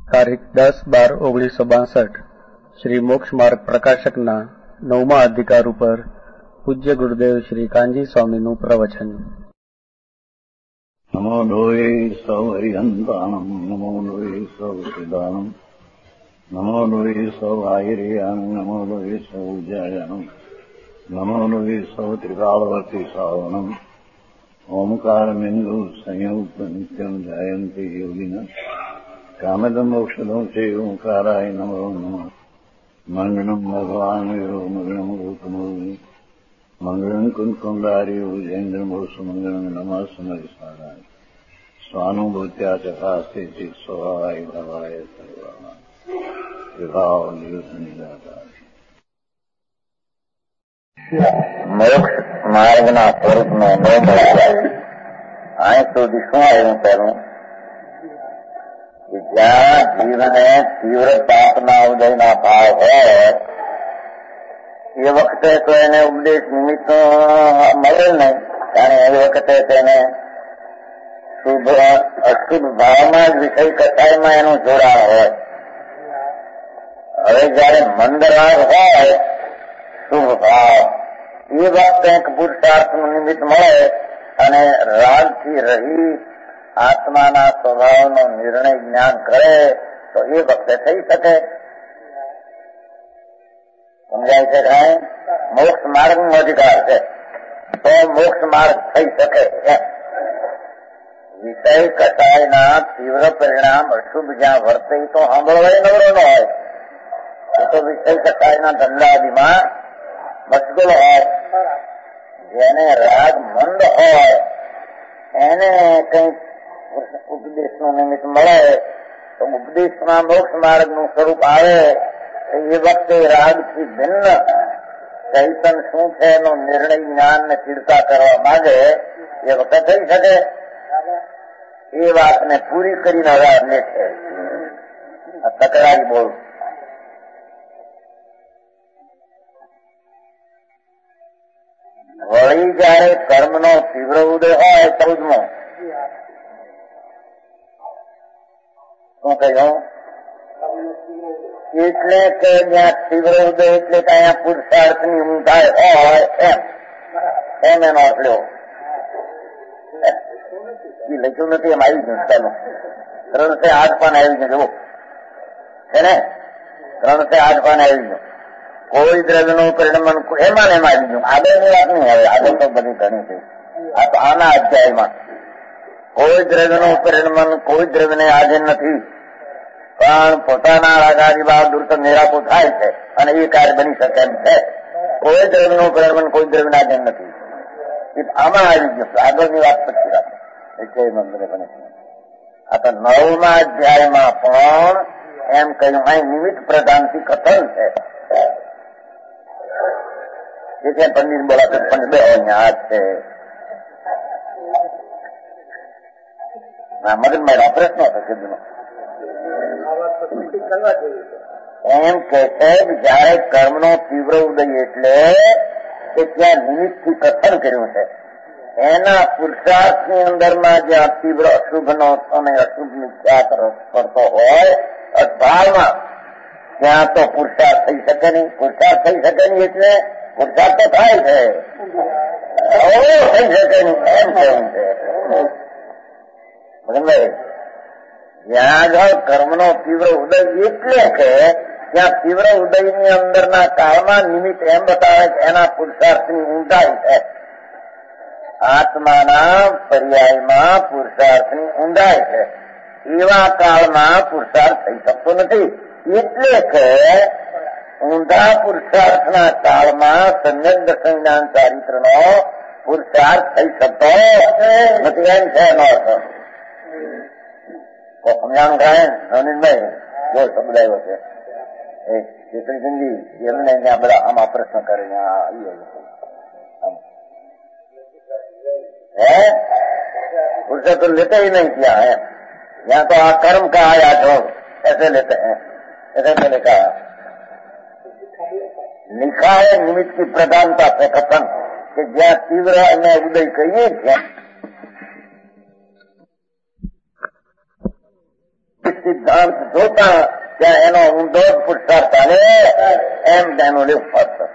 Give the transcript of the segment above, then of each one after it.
તારીખ 10/12/1962 શ્રી મોક્ષ માર્ગ પ્રકાશકના 9મા અધિકાર ઉપર પૂજ્ય ગુરુદેવ શ્રી કાનજી સ્વામીનું પ્રવચન. નમો લોહે સૌ હરિહંતાણમ, નમો લોહે સૌ સિદાનમ, નમો લોહે સૌ આહિર્યાનમ, નમો લોહે સૌ જયાનમ, નમો લોહે સૌ ત્રિકાળવર્તી સાવનમ. ઓમકાર બિંદુ સંયુક્ત નિત્યમ જાયંતી યોગિના કામદમ મોક્ષદમ છે ઓંકારાય નમો નમઃ. મંગળમ ભગવાન વીરો મંગળમ રૂપમોહિ મંગળમ કુંકુંડાર્યો જૈન્દ્રમોષ મંગળમ નમઃ સમરિસારાય સ્વાનુભૂત્યા ચકાસ્તે ચિત સ્વભાવાય ભવાય સર્વા વિભાવ નિદાતા. મોક્ષ માર્ગના સ્વરૂપનો ન મળ્યા અહીં સુધી શું આવ્યું પહેલું કે જ્યાં જીવને તીવ્ર પાપના ઉદયના ભાવ હોય એ વખતે તો એને ઉપદેશ નિમિત્ત મળે નહીં, કારણ એ વખતે તેને શુભ અશુભ ભાવમાં જ વિષય કસાયમાં એનું જોડાણ હોય. હવે જયારે મંદ રાગ હોય શુભ ભાવ એ વખતે એક પુરુષાર્થનું નિમિત્ત મળે અને રાગથી રહી આત્માના સ્વભાવનો નિર્ણય જ્ઞાન કરે તો એ વખતે થઈ શકે. સમજાય છે કાંઈ? મોક્ષ માર્ગનો અધિકાર છે તો મોક્ષ માર્ગ થઈ શકે. વિષય કસાયના તીવ્ર પરિણામ અશુભ જ્યાં વર્તે તો સાંભળવાય નવરો ન હોય, એ તો વિષય કસાયના ધંધાદીમાં મશગુલ હોય. જેને રાગ મંદ હોય એને કંઈક ઉપદેશનું નિમિત્ત મળે તો ઉપદેશમાં મોક્ષ માર્ગનું સ્વરૂપ આવે. એ વખતે રાગથી ભિન્ન ચૈતન શું છે એનો નિર્ણય જ્ઞાનને ચિંતા કરવા માંગે એ વખતે થઈ શકે. એ વાતને પૂરી કરીને હવે અમને છે તકરારી બોલ. વળી જયારે કર્મનો તીવ્ર ઉદય હોય 14મો શું કહ્યું? એટલે કે જ્યાં તીવ્ર ઉદય એટલે કે અહીંયા પુરુષાર્થની ઊંધાઈ હોય એમ એનો અર્થ લેવો. એ લખ્યું નથી એમ આવી ગયું. ચાલો 308 પાન આવી ગયું જુઓ છે ને, 308 પાન આવી ગયું. કોઈ દ્રવ્યનું પરિણમન એમાં ને એમાં આવી ગયું. આગળની વાત નહીં, હવે આગળ તો બધી ઘણી છે. આ તો આના અધ્યાયમાં કોઈ દ્રવ્યનું પરિણમન કોઈ દ્રવ્યને આધીન નથી, પણ પોતાના રાગાદી ભાવ દૂર તો નિરાપો થાય છે અને એ કાર્ય બની શકે એમ છે. કોઈ દ્રવ્યનું પરિણમન કોઈ દ્રવ્યને આધીન નથી, આમાં આવી ગયું. આગળની વાત પછી રાખે એટલે મંદિરે બને. આ તો 9મા અધ્યાયમાં પણ એમ કહ્યું અહીં નિમિત્ત પ્રધાનથી કથન છે. એટલે પંડિત બોલાતો પણ બે અહીંયા છે. મગજમાં પ્રશ્ન હતો કીધું એમ કે છે જયારે કર્મનો તીવ્ર ઉદય એટલે કે ત્યાં નિમિત્તથી કથન કર્યું છે એના પુરુષાર્થની અંદરમાં જ્યાં તીવ્ર અશુભનો અને અશુભ મિથ્યા તરફ પડતો હોય અભાવમાં ત્યાં તો પુરુષાર્થ થઈ શકે નહીં. પુરુષાર્થ થઈ શકે નહીં એટલે પુરુષાર્થ તો થાય છે, થઈ શકે નહીં એમ કેવું છે. બરાબર? જ્યાં આગળ કર્મનો તીવ્ર ઉદય એટલે કે ત્યાં તીવ્ર ઉદયની અંદરના કાળમાં નિમિત્ત એમ બતાવે કે એના પુરુષાર્થની ઊંડાઈ છે. આત્માના પર્યાયમાં પુરુષાર્થની ઊંડાઈ છે. એવા કાળમાં પુરુષાર્થ થઈ શકતો નથી. એટલે કે ઊંધા પુરુષાર્થના કાળમાં સંયમ સંજ્ઞાન ચારિત્રનો પુરુષાર્થ થઈ શકતો નથી. એમ છે એનો અર્થ. સમજાણું થાય નવનીતભાઈ? જો શબ્દ આવ્યો છે એ ચેતનસિંહજી એમને ત્યાં બધા આમાં પ્રશ્ન કરીને पुरुष तो लेते ही नहीं किया है, यहाँ तो कर्म का आया जो ऐसे लेते हैं. ऐसे मैंने कहा लिखा है निमित्त की प्रधानता से कथन कि જ્યાં તીવ્ર અને ઉદય કહીએ છીએ સિદ્ધાંત જોતા ત્યાં એનો ઊંધો જ પુરસ્કાર ચાલે એમ તેનું લેવું પડશે.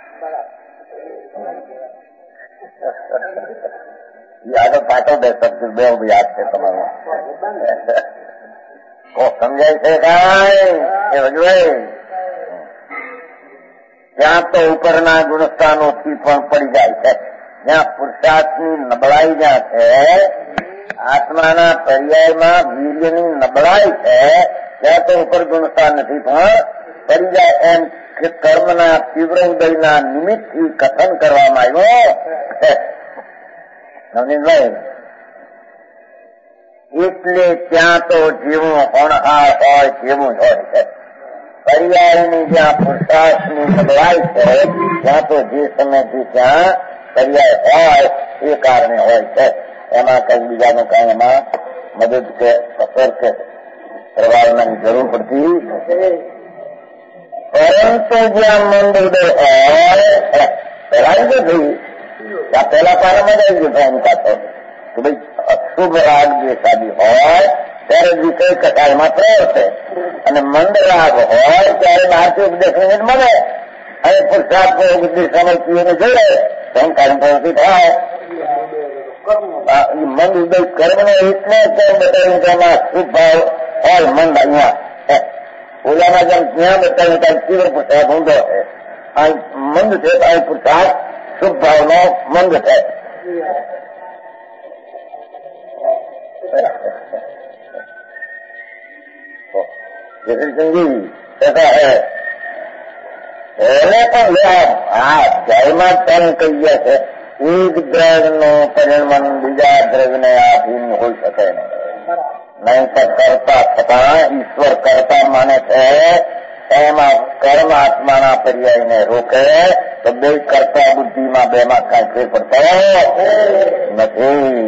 યાદો પાટો બે શબ્દ બે યાદ છે તમારું. સમજાય છે કાંઈ એ રજવાય? ત્યાં તો ઉપરના ગુણસ્થાનોથી પણ પડી જાય છે. જ્યાં પુરુષાર્થની નબળાઈ જ્યાં છે, આત્માના પર્યાયમાં વીર્યની નબળાઈ છે, ત્યાં તો ઉપર ગુણસ્થાન નથી પણ પડી જાય. એમ કે કર્મના તીવ્ર ઉદયના નિમિત્તથી કથન કરવામાં આવ્યો. નવનીતભાઈ, એટલે ત્યાં તો જેવું હોણહાર હોય તેવું જ હોય છે. પર્યાયની જ્યાં પુરુષાર્થની નબળાઈ છે ત્યાં તો જે સમયથી ત્યાં પર્યાય હોય એ કારણે હોય છે. એમાં કઈ બીજાનું કઈ એમાં મદદ કે અસર કે પ્રભાવનાની જરૂર પડતી નથી. પરંતુ જ્યાં મંદ ઉદય હોય પેલા જ થયું ત્યાં પેલા પારામાં જ આવી ગયું એની પાછો કે ભાઈ અશુભ રાગ જે શાદી હોય ત્યારે વિષય કથામાં પ્રવર્તે અને મંદ રાગ હોય ત્યારે બહારથી ઉપદેશ મિનિટ મળે અને પુરુષાર્થ ઉપદેશ સમજતીઓને જોડે સંકારી પ્રવૃત્તિ થાય. મંદ ઉદય કર્મને એટલે કેમ બતાવ્યું કે એમાં શુભ ભાવ હોય મંદ અહીંયા ઓલામાં જેમ ત્યાં બતાવ્યું ત્યાં તીવ્ર પુરુષાર્થ ઊંધો છે. આ મંદ છે આ પુરુષાર્થ શુભ ભાવનો મંદ છે. जी ऐसा है એને પણ આ ધ્યાનમાં તેમ કહીએ છે એક દ્રવ્યનું પરિણમન બીજા દ્રવ્યને આધીન હોઈ શકે નહીં તો કરતા છતાં ઈશ્વર કરતા માને છે. એમાં કર્મ આત્માના પર્યાયને રોકે તો બે કરતા બુદ્ધિમાં બેમાં કાંઈ ફેર પડતો નથી.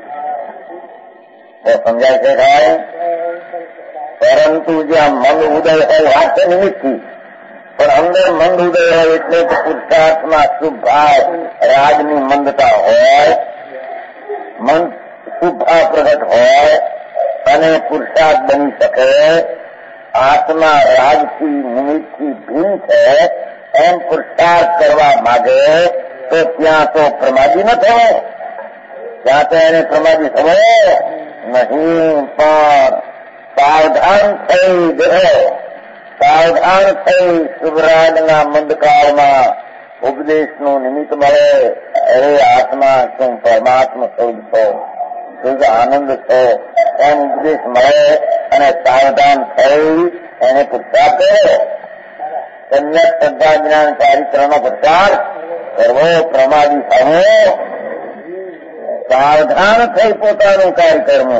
તો સમજાય છે ભાઈ? પરંતુ જ્યાં મંદ ઉદય હોય વાત નિમિત્તથી પણ અંદર મંદ ઉદય હોય એટલે પુરુષાર્થમાં શુભ ભાવ રાજની મંદતા હોય, મન શુભ ભાવ પ્રગટ હોય અને પુરુષાર્થ બની શકે. આત્મા રાજથી નિમિત્તથી ભિન્ન છે એમ પુરુષાર્થ કરવા માંગે તો ત્યાં તો પ્રમાદી ન થવો. ત્યાં તો એને પ્રમાદી થવો નહીં. પણ સાવધાન થઈ જવો, સાવધાન થઈ શુભરાજના મંદકાળમાં ઉપદેશનું નિમિત્ત મળે. અરે આત્મા શું પરમાત્મા શોધ છો, શુદ્ધ આનંદ છો એમ ઉપદેશ મળે અને સાવધાન થઈ એને પુરુષાર્થ કરે. સમ્યક શ્રદ્ધા જ્ઞાન ચારિત્રનો પ્રચાર કરવો, પ્રમાદી થવો, સાવધાન થઈ પોતાનું કાર્ય કરવું.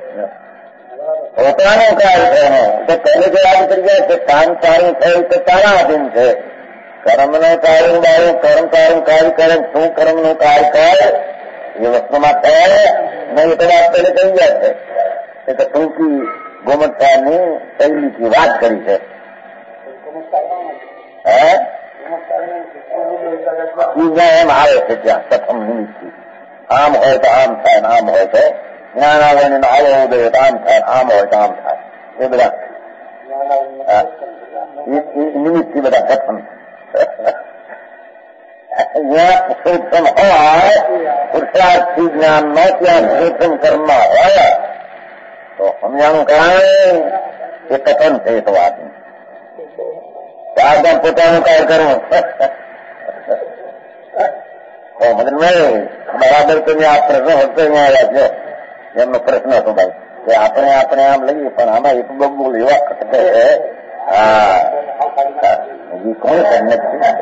પોતાનું કાર્ય કરવું તો પહેલે જે યાદ કરી જાય કે કામ સારું થયું તો તારા અધીન છે. કર્મનું સારું બારું કર્મ સારું કાર્ય કરે, શું કર્મનું કાર્ય કરે એ વસ્તુમાં થાય નહીં. તો વાત પહેલે કહી જાય છે એ તો ટૂંકી ગોમત સાહેબની શૈલીથી વાત કરી છે. એમ આવે છે ત્યાં પ્રથમ નિમિત્તથી આમ હોય તો આમ થાય, આમ હોય તો જ્ઞાન આવે ને આવો ઉદય તો આમ થાય, આમ હોય તો આમ થાય. એ બધા નિમિત્તથી બધા પ્રથમ જ્યાં સૂક્ષ્મ હોય પુરુષાર્થથી જ્ઞાન નો ત્યાં સૂક્ષ્મ કર્મમાં હોય તો સમજાણું કાંઈ એ કથન છે. એ તો વાત ત્યાં પોતાનું કાર્ય કરવું બરાબર. તો આ પ્રશ્ન હતો અહીંયા આવ્યા છે એમનો પ્રશ્ન હતો ભાઈ કે આપણે આમ લઈએ પણ આમાં એક બબુ લેવા ખટકે છે. હા હજી કોણ એમ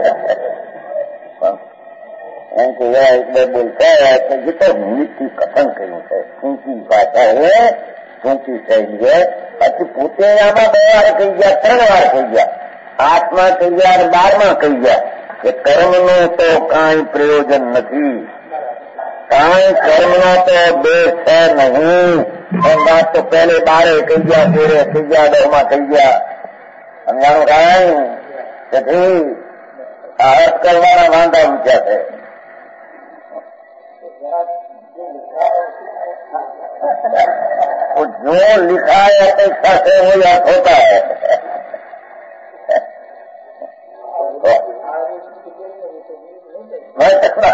કે એક બે બોલતા જે નિમિત્તથી કથન કર્યું છે. ટૂંકી ભાષા એ ટૂંકી શૈલી છે. પછી પોતે આમાં 2 વાર કહી ગયા, 3 વાર કહી ગયા, 8માં કહી ગયા અને 12માં કહી ગયા કે કર્મનું તો કાંઈ પ્રયોજન નથી, કાંઈ કર્મનો તો દેશ છે નહીં. પણ વાત તો પહેલે 12 કહી ગયા, 13 કહી ગયા, 10માં કહી ગયા. સમજાણું કાંઈ તેથી આ અર્થ કરવાના વાંધા ઊંચા છે. वो जो लिखा है अपेक्षा से वो याद होता है। मैं कितना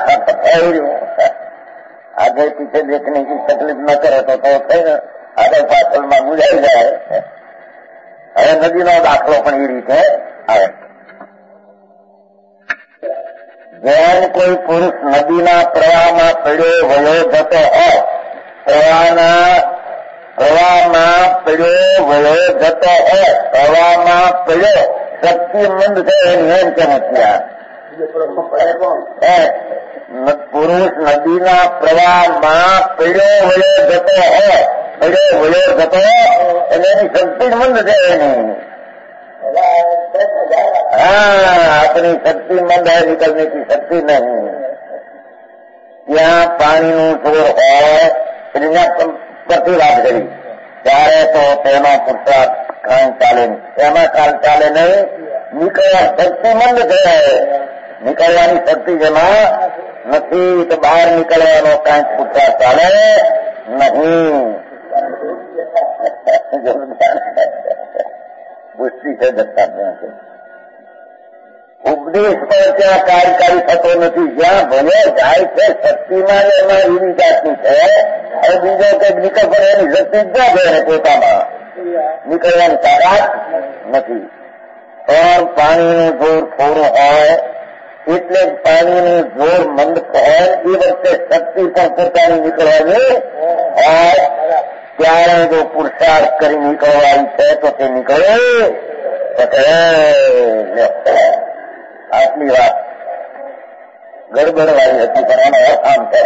आगे पीछे देखने की तकलीफ न करे तो फिर आगे पाछल में बुझाई जाए। હવે નદીનો દાખલો પણ એ રીતે આવે। જેમ કોઈ પુરુષ નદીના પ્રવાહમાં પડ્યો વયો જતો હોય, પ્રવાહમાં પડ્યો વયો જતો હોય, પ્રવાહમાં પડ્યો શક્તિમંદ છે એની એમ ચમત્કાર। પુરુષ નદીના પ્રવાહમાં પડ્યો વયો જતો હોય, પડ્યો વયો જતો એટલે એની શક્તિમંદ છે એની। हाँ, अपनी शक्तिमंद है, निकलने की शक्ति नहीं। ત્યાં પાણીનું જોર હોય એટલે પરથી વાત કરી ત્યારે તો તેનો પુરુષાર્થ કાંઈ ચાલે નહીં, એમાં કાલ ચાલે નહીં। નીકળવા શક્તિમંદ છે, નીકળવાની શક્તિ જેમાં નથી તો બહાર નીકળવાનો કાંઈ પુરુષાર્થ ચાલે નહીં। પુષ્ટિ છે દત્તાત્રેય છે। ઉપદેશ પર ત્યાં કાર્યકારી થતો નથી, જ્યાં ભલે જાય છે શક્તિમાં એમાં એવી જાતની છે। હવે બીજો કંઈક નીકળ પડે એની શક્તિ જ ના છે પોતામાં, નીકળવાની તાકાત નથી। પણ પાણીનું જોર થોડું હોય એટલે પાણીનું જોર મંદ હોય એ વખતે શક્તિ પણ પોતાની નીકળવાની હોય, ત્યારે જો પુરુષાર્થ કરી નીકળવાની છે તો તે નીકળે। આટલી વાત ગડબડવાળી હતી પણ એનો અર્થ આમ છે।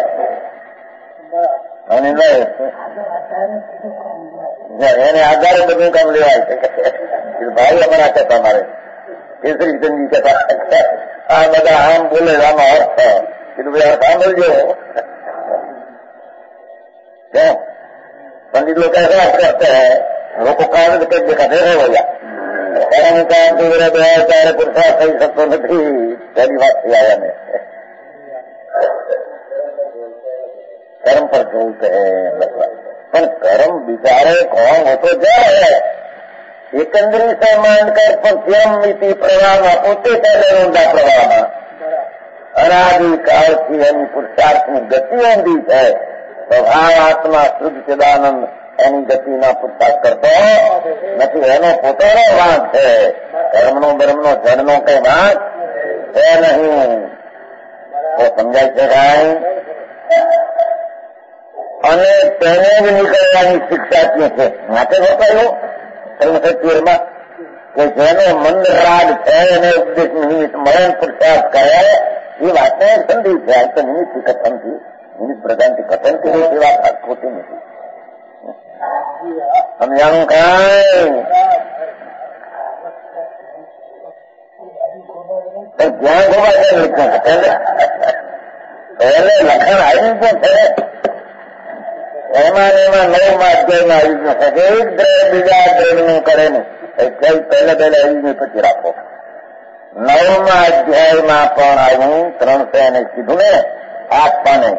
અને એને આધારે બધું કામ લેવાય છે। ભાઈ અમારા કહેતા મારે કેસરીચંદજી કહેતા આ બધા આમ બોલે આનો અર્થ કીધું ભાઈ આ સાંભળજો। क्यों पंडित लोग ऐसा करते हैं, लोग को कागज के दिखाते रहे हो जाए कारण का मेरा दया चारे पुरुषार्थ થઈ શકતો નથી। પહેલી વાત થઈ આયા ને कर्म पर जोड़ते हैं, पर कर्म बिचारे कौन हो तो जाए एकंदरी से मानकर पर स्वयं नीति प्रवाह पोते पहले ऊंडा प्रवाह अनादिकाल की एनी पुरुषार्थ की गति ऊंडी है। स्वभाव आत्मा शुद्ध चिदानंद એની ગતિના પુરસ્કાર કરતો નથી, એનો પોતાનો વાંક છે। કર્મનો બર્મનો જળનો કઈ વાંક છે નહીં। તો સમજાય છે કાંઈ? અને તેને જ નીકળવાની શિક્ષા આપી છે માટે વપાયું 13 કે જેનો મંદ રાગ છે એને ઉપદેશ નિમિત્ત મરણ પુરુષાર્થ કરે એ વાતને સંધિ છે। આ તો નિમિત્તથી કથનથી નિમિત્ત પ્રધાનથી કથનથી એ વાત ખોટી નથી। સમજાણું કાંઈ? જ્યાં જોવા લખણ પહેલે લખણ આવ્યું છે એમાં 9મા અધ્યાયમાં આવી ગયું છે કે એક દ્રવ્ય બીજા દ્રવ્યનું કરે નહીં, પહેલે આવી ગયું પછી રાખો। 9મા અધ્યાયમાં પણ આવ્યું 300 એને કીધું ને આપવાને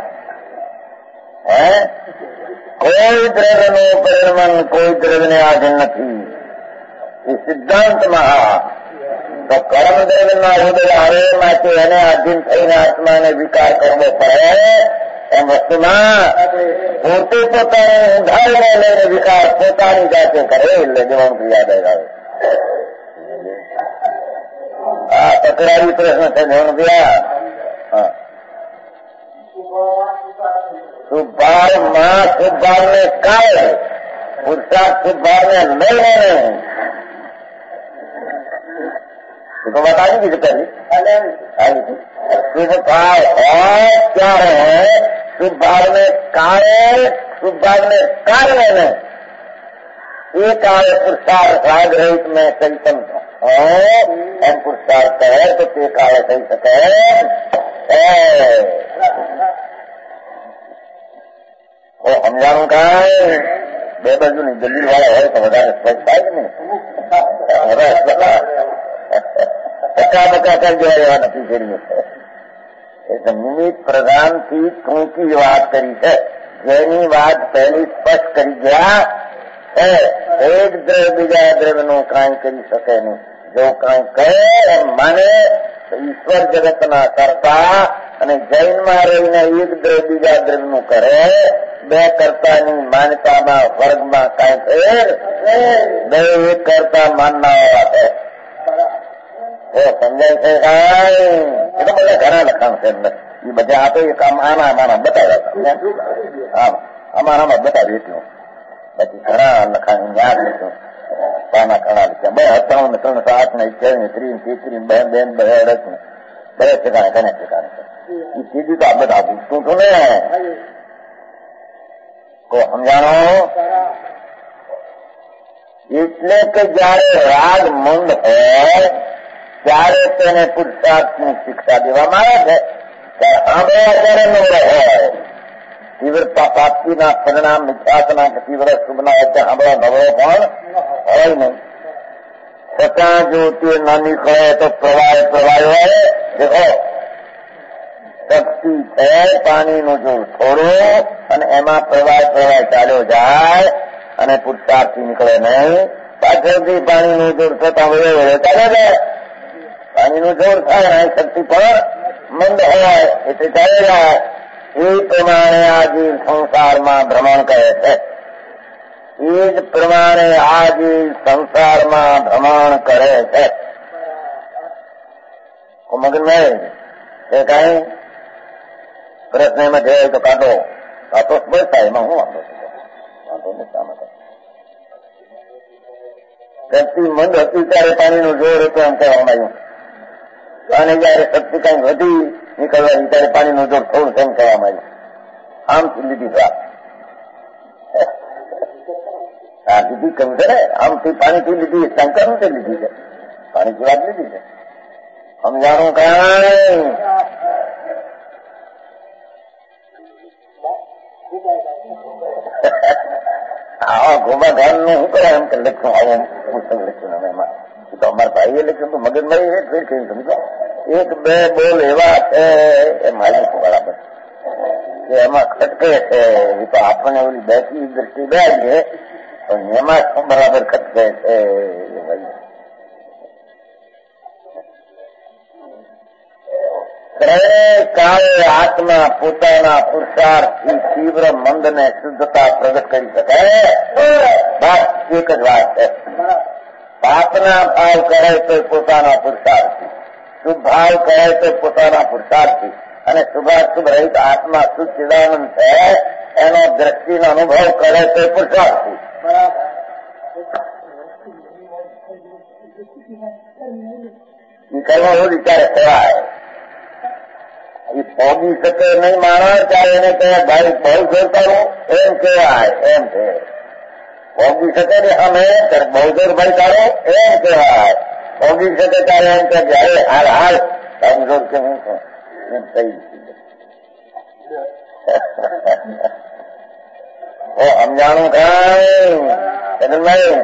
હે કોઈ દ્રવ્યનું પરિણમન કોઈ દ્રવ્યને આધીન નથી એ સિદ્ધાંતમાં। તો કર્મ દ્રવ્યના હૃદય આવે માટે એને આધીન થઈને આત્માને વિકાર કરવો પડે એમ વસ્તુમાં પોતે પોતાને ઉધારને લઈને વિકાર પોતાની જાતે કરે એટલે જવાનું યાદ આવે। આ તકરારી પ્રશ્ન છે જવાનું ગયા। શુભભાવમાં શુભભાવને કાય પુરુષાર્થ શુભભાવને લઈને નહીં तो बता दी कि पहले शुभ भाव है ત્યારે शुभ भाव में कार्य में ये कार्य पुरुषार्थ राग रहित में चैतन एम पुरुषार्थ है तो ते कार्य થઈ શકે। वो समझाणું કાંઈ? બે બાજુની દલીલ વાળા હોય તો વધારે સ્પષ્ટ થાય કે નહીં? ધક્કા કરજો એવા નથી જોઈએ। એટલે નિમિત્ત પ્રધાનથી ટૂંકી વાત કરી છે, જેની વાત પહેલી સ્પષ્ટ કરી ગયા છે, એક દ્રવ્ય બીજા દ્રવ્યનું કાંઈ કરી શકે નહીં. જો કાંઈ કહે એમ માને તો ઈશ્વર જગતના કરતા અને જૈનમાં રહીને એક દ્રવ્ય બીજા દ્રવ્યનું કરે, બે કરતાની માન્યતામાં વર્ગમાં કાંઈ ફેર, બે એક કરતા માનનારા છે. સમજાય છે કાંઈ? એટલે બધા ઘણા લખાણ છે અંદર. એ બધા આપે આમાં બતાવ્યા, આમાં બતાવી એટલું. પછી ઘણા લખાણ યાદ લીધું, પાના ઘણા લખ્યા. 52, 308 ને 28, 30, 33, 32, 62 બધા ઠેકાણે ઘણા ઠેકાણે છે. એ સીધી તો આ બધા પૂછતું હતું ને. કો સમજાણો? એટલે કે જયારે રાગ મંદ હોય ત્યારે તેને પુરુષાર્થની શિક્ષા દેવામાં આવે છે. ત્યારે નવરો હોય, તીવ્રતા પ્રાપ્તિના પરિણામ મિથ્યાસના કે તીવ્ર શુભના હોય ત્યાં નવરો પણ હોય નહીં. છતાં જો તે ન નીકળે તો પ્રવાહ હોય. દેખો, શક્તિ છે પાણીનું જોર થોડું અને એમાં પ્રવાહ ચાલ્યો જાય અને પુરુષાર્થી નીકળે નહીં. પાછળથી પાણીનું જોર થતા ચાલ્યો જાય, પાણીનું જોર થાય અને શક્તિ પણ મંદ હોય એટલે ચાલે જાય. એ પ્રમાણે આ જીવ સંસારમાં ભ્રમણ કરે છે. એ જ પ્રમાણે આ જીવ સંસારમાં ભ્રમણ કરે છે. મગનભાઈ એ કઈ પ્રશ્ન એમાં જવાય તો કાઢો સ્પષ્ટ એમાં હું વાંધો શક્તિ મંદ હતી ત્યારે પાણીનું જોર હતું એમ કહેવામાં આવ્યું, અને જયારે શક્તિ કઈ વધી નીકળવાની ત્યારે પાણીનું જોર થોડું તેમ કહેવામાં આવ્યું. આમથી લીધી વાત આ લીધી કહ્યું છે ને, આમથી પાણીથી લીધી, શંકર નું લીધી છે, પાણીથી વાત લીધી છે. સમજાણું કઈ? આવા ગોબાધાન નું શું કરે એમ કે લખ્યું, આવું પુસ્તક લખ્યું અમે એમાં તો અમારા ભાઈએ લખ્યું તો મગનભાઈ એ ફેર કહ્યું સમજો. એક બે બોલ એવા છે એ માલિક બરાબર કે એમાં ખટકે છે. એ તો આપણને ઓલી બેસી દ્રષ્ટિ બે છે પણ એમાં શું બરાબર ખટકે છે. કાળે આત્મા પોતાના પુરુષાર્થથી તીવ્ર મંદને શુદ્ધતા પ્રગટ કરી શકે. બસ એક જ વાત છે. પાપના ભાવ કરે તો પોતાના પુરુષાર્થથી, શુભ ભાવ કરે તો પોતાના પુરુષાર્થથી, અને શુભાશુભ રહિત આત્મા શુદ્ધ ચિદાનંદ છે એનો દ્રષ્ટિનો અનુભવ કરે તો પુરુષાર્થથી. કરવા એવું વિચારે કહેવાય. એ પહોંચી શકે નહીં માણસ ત્યારે એને કહેવાય ભાઈ બહુ જોરતાનું એમ કહેવાય. એમ છે પહોંચી શકે ને અમે બહુ જોર ભાઈ તારો એમ કહેવાય. પહોંચી શકે ત્યારે એમ કે જયારે હાલ હાલ તારું જોર કે હું છું એમ થઈ સમજાણું કઈ નહીં.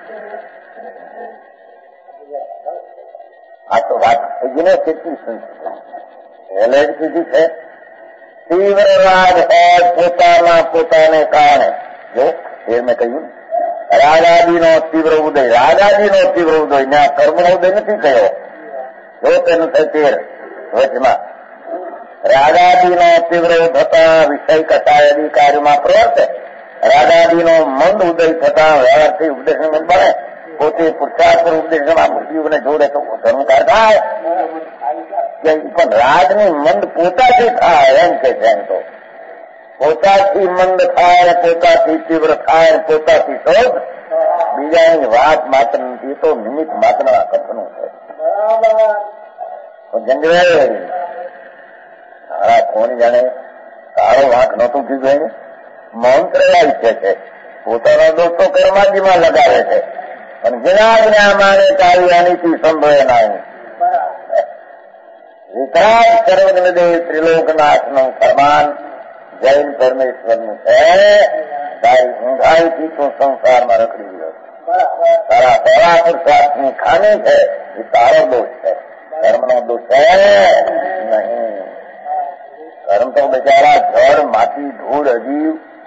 આ તો વાત થઈ ગઈ ને કેટલી પહેલે જ કીધી છે. તીવ્ર રાગ હોય પોતાને કારણે. જો એ મેં કહ્યું રાગાદીનો તીવ્ર ઉદય, રાગાદીનો તીવ્ર ઉદય ને આ કર્મનો ઉદય નથી થયો. જો તેનું થાય તેર વચમાં રાગાદીનો તીવ્ર થતા વિષય કસાય અધિકારીમાં પ્રવર્તે. રાગાદીનો મંદ ઉદય થતા વ્યવહારથી ઉપદેશ મંદ બને. પોતે પુરુષાર્થ ઉપદેશમાં બુદ્ધિઓને જોડે તો ધર્મકાર થાય. પણ રાજની મંદ પોતાથી થાય એમ કે છે. એમ તો પોતાથી મંદ થાય, પોતાથી તીવ્ર થાય, પોતાથી શોધ, બીજાની વાત માત્ર નથી. તો નિમિત્ત માત્રના કથનું છે. જંગલ સારા કોણ જાણે સારો વાંક નહોતું કીધું એને મંત્ર ઈચ્છે છે. પોતાનો દોસ્તો કર્માજીમાં લગાવે છે પણ જ્ઞાન માને તારી અનિતિ સંભવે નહીં. વિતરાગ સર્વજ્ઞદેવ ત્રિલોકનાથનું ફરમાન જૈન પરમેશ્વરનું છે. તારી ઊંઘાઈથી તું સંસારમાં રખડી ગયો. તારા પહેલા પુરુષાર્થની ખામી છે એ તારો દોષ છે, ધર્મનો દોષ છે નહીં. કર્મ તો બિચારા જળ માટી ધૂળ અજીવ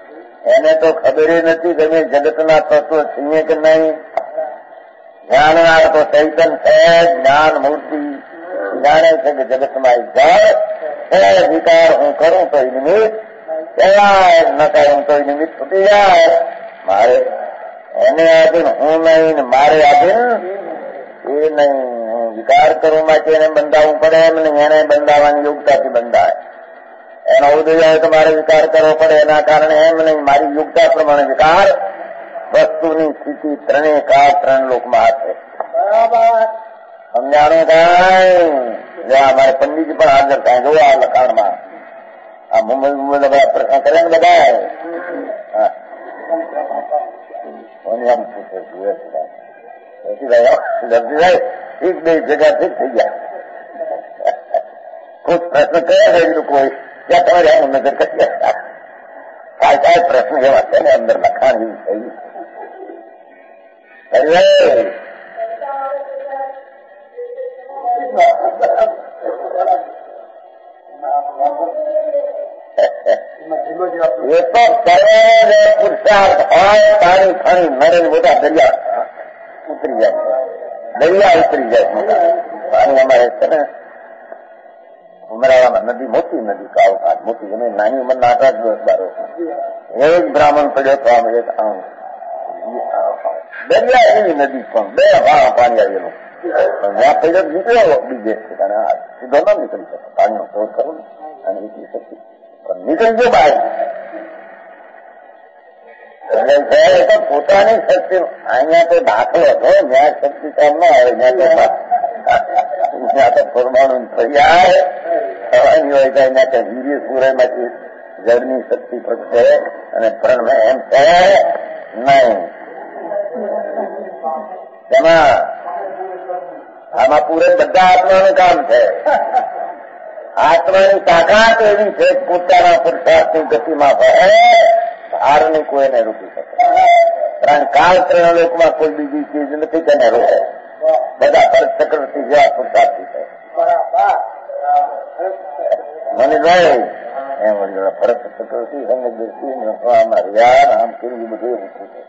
એને તો ખબર નથી કે અમે જગતના તત્વ છીએ કે નહીં. જાણનાર તો ચૈતન છે, જ્ઞાન મૂર્તિ જાણે છે કે જગતમાં એક જળ છે. વિકાર હું કરું તો નિમિત્ત કહેવાય, ન કરું તો નિમિત્ત છૂટી જાય. મારે એને આધીન હું નહીં ને મારે આધીન એ નહીં. હું વિકાર કરું માટે એને બંધાવવું પડે એમ નહીં, એને બંધાવવાની યોગ્યતાથી બંધાય. એનો ઉદય હોય તો મારે વિકાર કરવો પડે, એના કારણે એમ નહીં. મારી યોગ્યતા પ્રમાણે વિકાર વસ્તુની સ્થિતિ ત્રણેય કાળ ત્રણ લોકમાં છે. સમજાણું કાંઈ અમારે પંડિતજી પણ હાજર થાય. જો આ લખાણમાં આ મુંબઈ બધા પ્રશ્ન કરે ને બધા ઠીક બે ભેગા ઠીક થઈ ગયા. કોઈ પ્રશ્ન કયા છે કોઈ ત્યાં તમારે આમ નજર કરી કાંઈ પ્રશ્ન એવા છે ને અંદર લખાણ એવું થયું. એ તો સર્વે પુરુષાર્થ હોય પાણી ફણી નરે મોટા દરિયા ઉતરી જાય, દરિયા ઉતરી જાય મોટા પાણી. અમારે છે ને ઉમરાળામાં નદી, મોટી નદી, કાળું મોટી જમીન, નાની ઉંમરના 8 બારો એક બ્રાહ્મણ પડ્યો તો આમ એક આમ દરિયા એવી નદી પણ 2 વાળા પાણી આવેલું. ત્યાં પડ્યો નીકળ્યો બીજે સીધો ન નીકળી શકે, પાણીનો શોધ કરું ને અને નીકળી શકી પણ નીકળી ગયો બહાર. એટલે પોતાની શક્તિ અહીંયા તો દાખલો હતો, જ્યાં શક્તિ કામ ન આવે ત્યાં તો પરમાણુ તૈયાર થવાની હોય તો અહીંયા ત્યાં વીર્ય સૂર્યમાંથી જળની શક્તિ પ્રગટે અને પ્રણ એમ છે નહીં. તેમાં આમાં પૂરે બધા આત્માનું કામ છે. આત્માની તાકાત એવી છે પોતાના પુરુષાર્થની ગતિમાં ભારને કોઈને રોકી શકે. કારણ કાળ ત્રણ લોકમાં કોઈ બીજી ચીજ નથી તેને રોકે. બધા ભરત ચક્રવર્તી જેવા પુરુષાર્થી છે. મને ભાઈ એમ વળી ભરત ચક્રવર્તી સંગદર્શી રસવામાં રહ્યા આમ કેવી બધું રૂપું છે.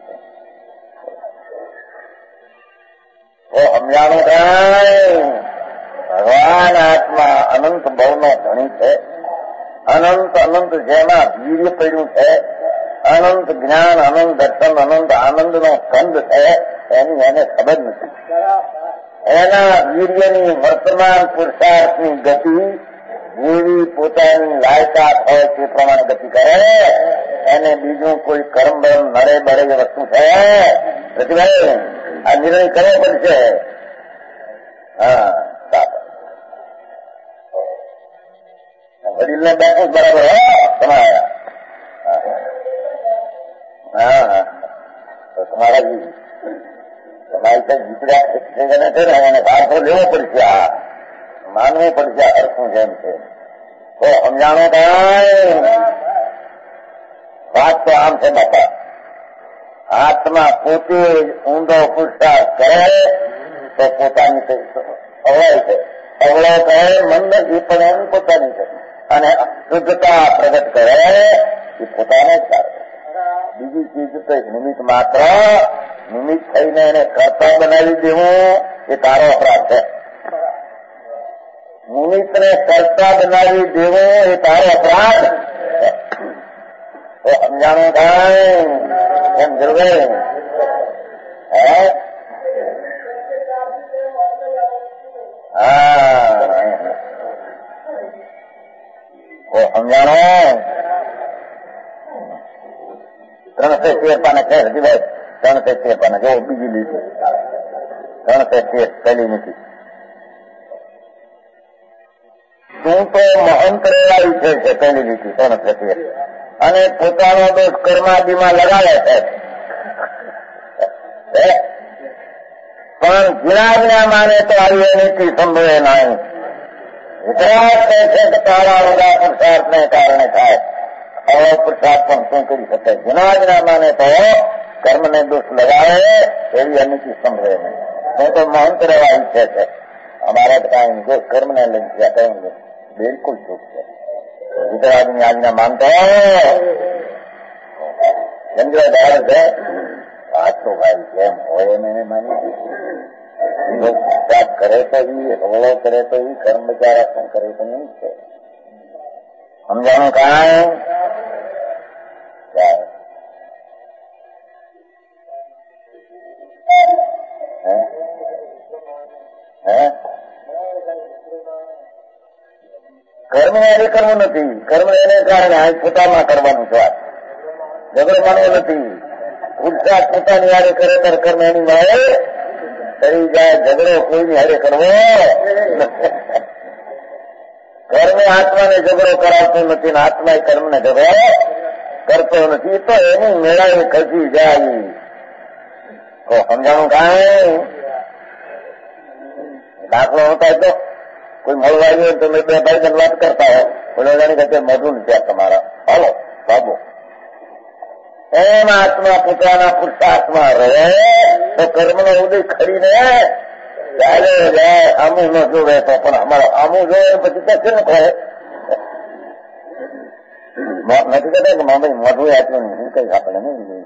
સમજાણું કાંઈ ભગવાન આત્મા અનંત ભાવનો ધણી છે. અનંત અનંત જેમાં વીર્ય પડ્યું છે, અનંત જ્ઞાન, અનંત દર્શન, અનંત આનંદનો સ્કંદ છે, એની એને ખબર નથી. એના વીર્યની વર્તમાન પુરુષાર્થની ગતિ જેવી પોતાની લાયકાત હોય તે પ્રમાણે ગતિ કરે. એને બીજું કોઈ કર્મ બરમ નડે બળે વસ્તુ છે પ્રતિભાઈ આ નિર્ણય કરવો પડશે. હા વડીલને બેઠું બરાબર તમારા હા તો તમારી કઈ જીતડ્યા છે ને એને ભાગો લેવો પડશે. આ માનવું પડશે હરખું જેમ છે. તો સમજાણો કાંઈ વાત તો આમ છે બાપા. આત્મા પોતે ઊંધો પુરુષાર્થ કરે તો પોતાની અવળાય છે. અવળો કહે મંદ એ પણ એમ પોતાની છે. અને શુદ્ધતા પ્રગટ કરે એ પોતાને જ સારું. બીજી ચીજ તો નિમિત્ત માત્ર નિમિત્ત થઈને એને કર્તા બનાવી દેવું એ તારો અપરાધ છે. નિમિત્તને કર્તા બનાવી દેવું એ તારો અપરાધ. તો સમજાણું થાય એમ જરૂર હે. હા સમજાણો 313 પાના છે હજીભાઈ. 313 પાના જો બીજી લીધી 313 પહેલી નથી. તું તો મહંત રહેવાયું છે પહેલી લીધી 313 અને પોતાનો દોષ કર્માદિમાં લગાડે છે. પણ જ્ઞાનના માને તો આવી એની સંભવે નહીં. વિતરાગ કહે છે કે તારા બધા પુરુષાર્થને કારણે થાય. હવે પુરુષાર્થ પણ શું કરી શકે? જ્ઞાનના માને તો કર્મને દોષ લગાવે એવી અનિતિ સંભવે નહીં. હું તો મહંત રહેવા ઈચ્છે છે. અમારે તો કાંઈ જો કર્મને લઈ ગયા કઈ બિલકુલ ચૂક છે. વિતરાગની આજ્ઞા માનતો સમજો ડાળ છે વાત તો ભાઈ કેમ હોય એને માની પાપ કરે તો એ હવળો કરે તો એ કર્મ બચારા પણ કરે તો નહીં છે સમજાણું કાંઈ કર્મ યારે કરવું નથી કર્મ એને કારણે આ પોતામાં કરવાનું છે ઝઘડો માનવો નથી પુરુષાર્થ પોતાની યારે કરે ત્યારે કર્મ એની મળે કરી જાય ઝઘડો કોઈની હારે કરવો કર્મે આત્માને ઝઘડો કરાવતો નથી ને આત્મા કર્મને ઝઘડો કરતો નથી તો એની મેળાએ ખસી જાય તો સમજાણું કાંઈ દાખલો હોતા તો કોઈ મળવા આવ્યો તમે બે ભાઈ જણ વાત કરતા હો બોલો જાણી કે મોઢું નથી આ તમારા હાલો બાબુ એમ આત્મા પોતાના પુરુષાર્થમાં રહે તો કર્મનો ઉદય ખરીને ચાલે જાય આમું ન જોવે તો પણ અમારો આમું જોવે પછી તો કેમ કહે નથી કહેતા કે ભાઈ મોઢું આપ્યું નહીં કઈ આપણે નહીં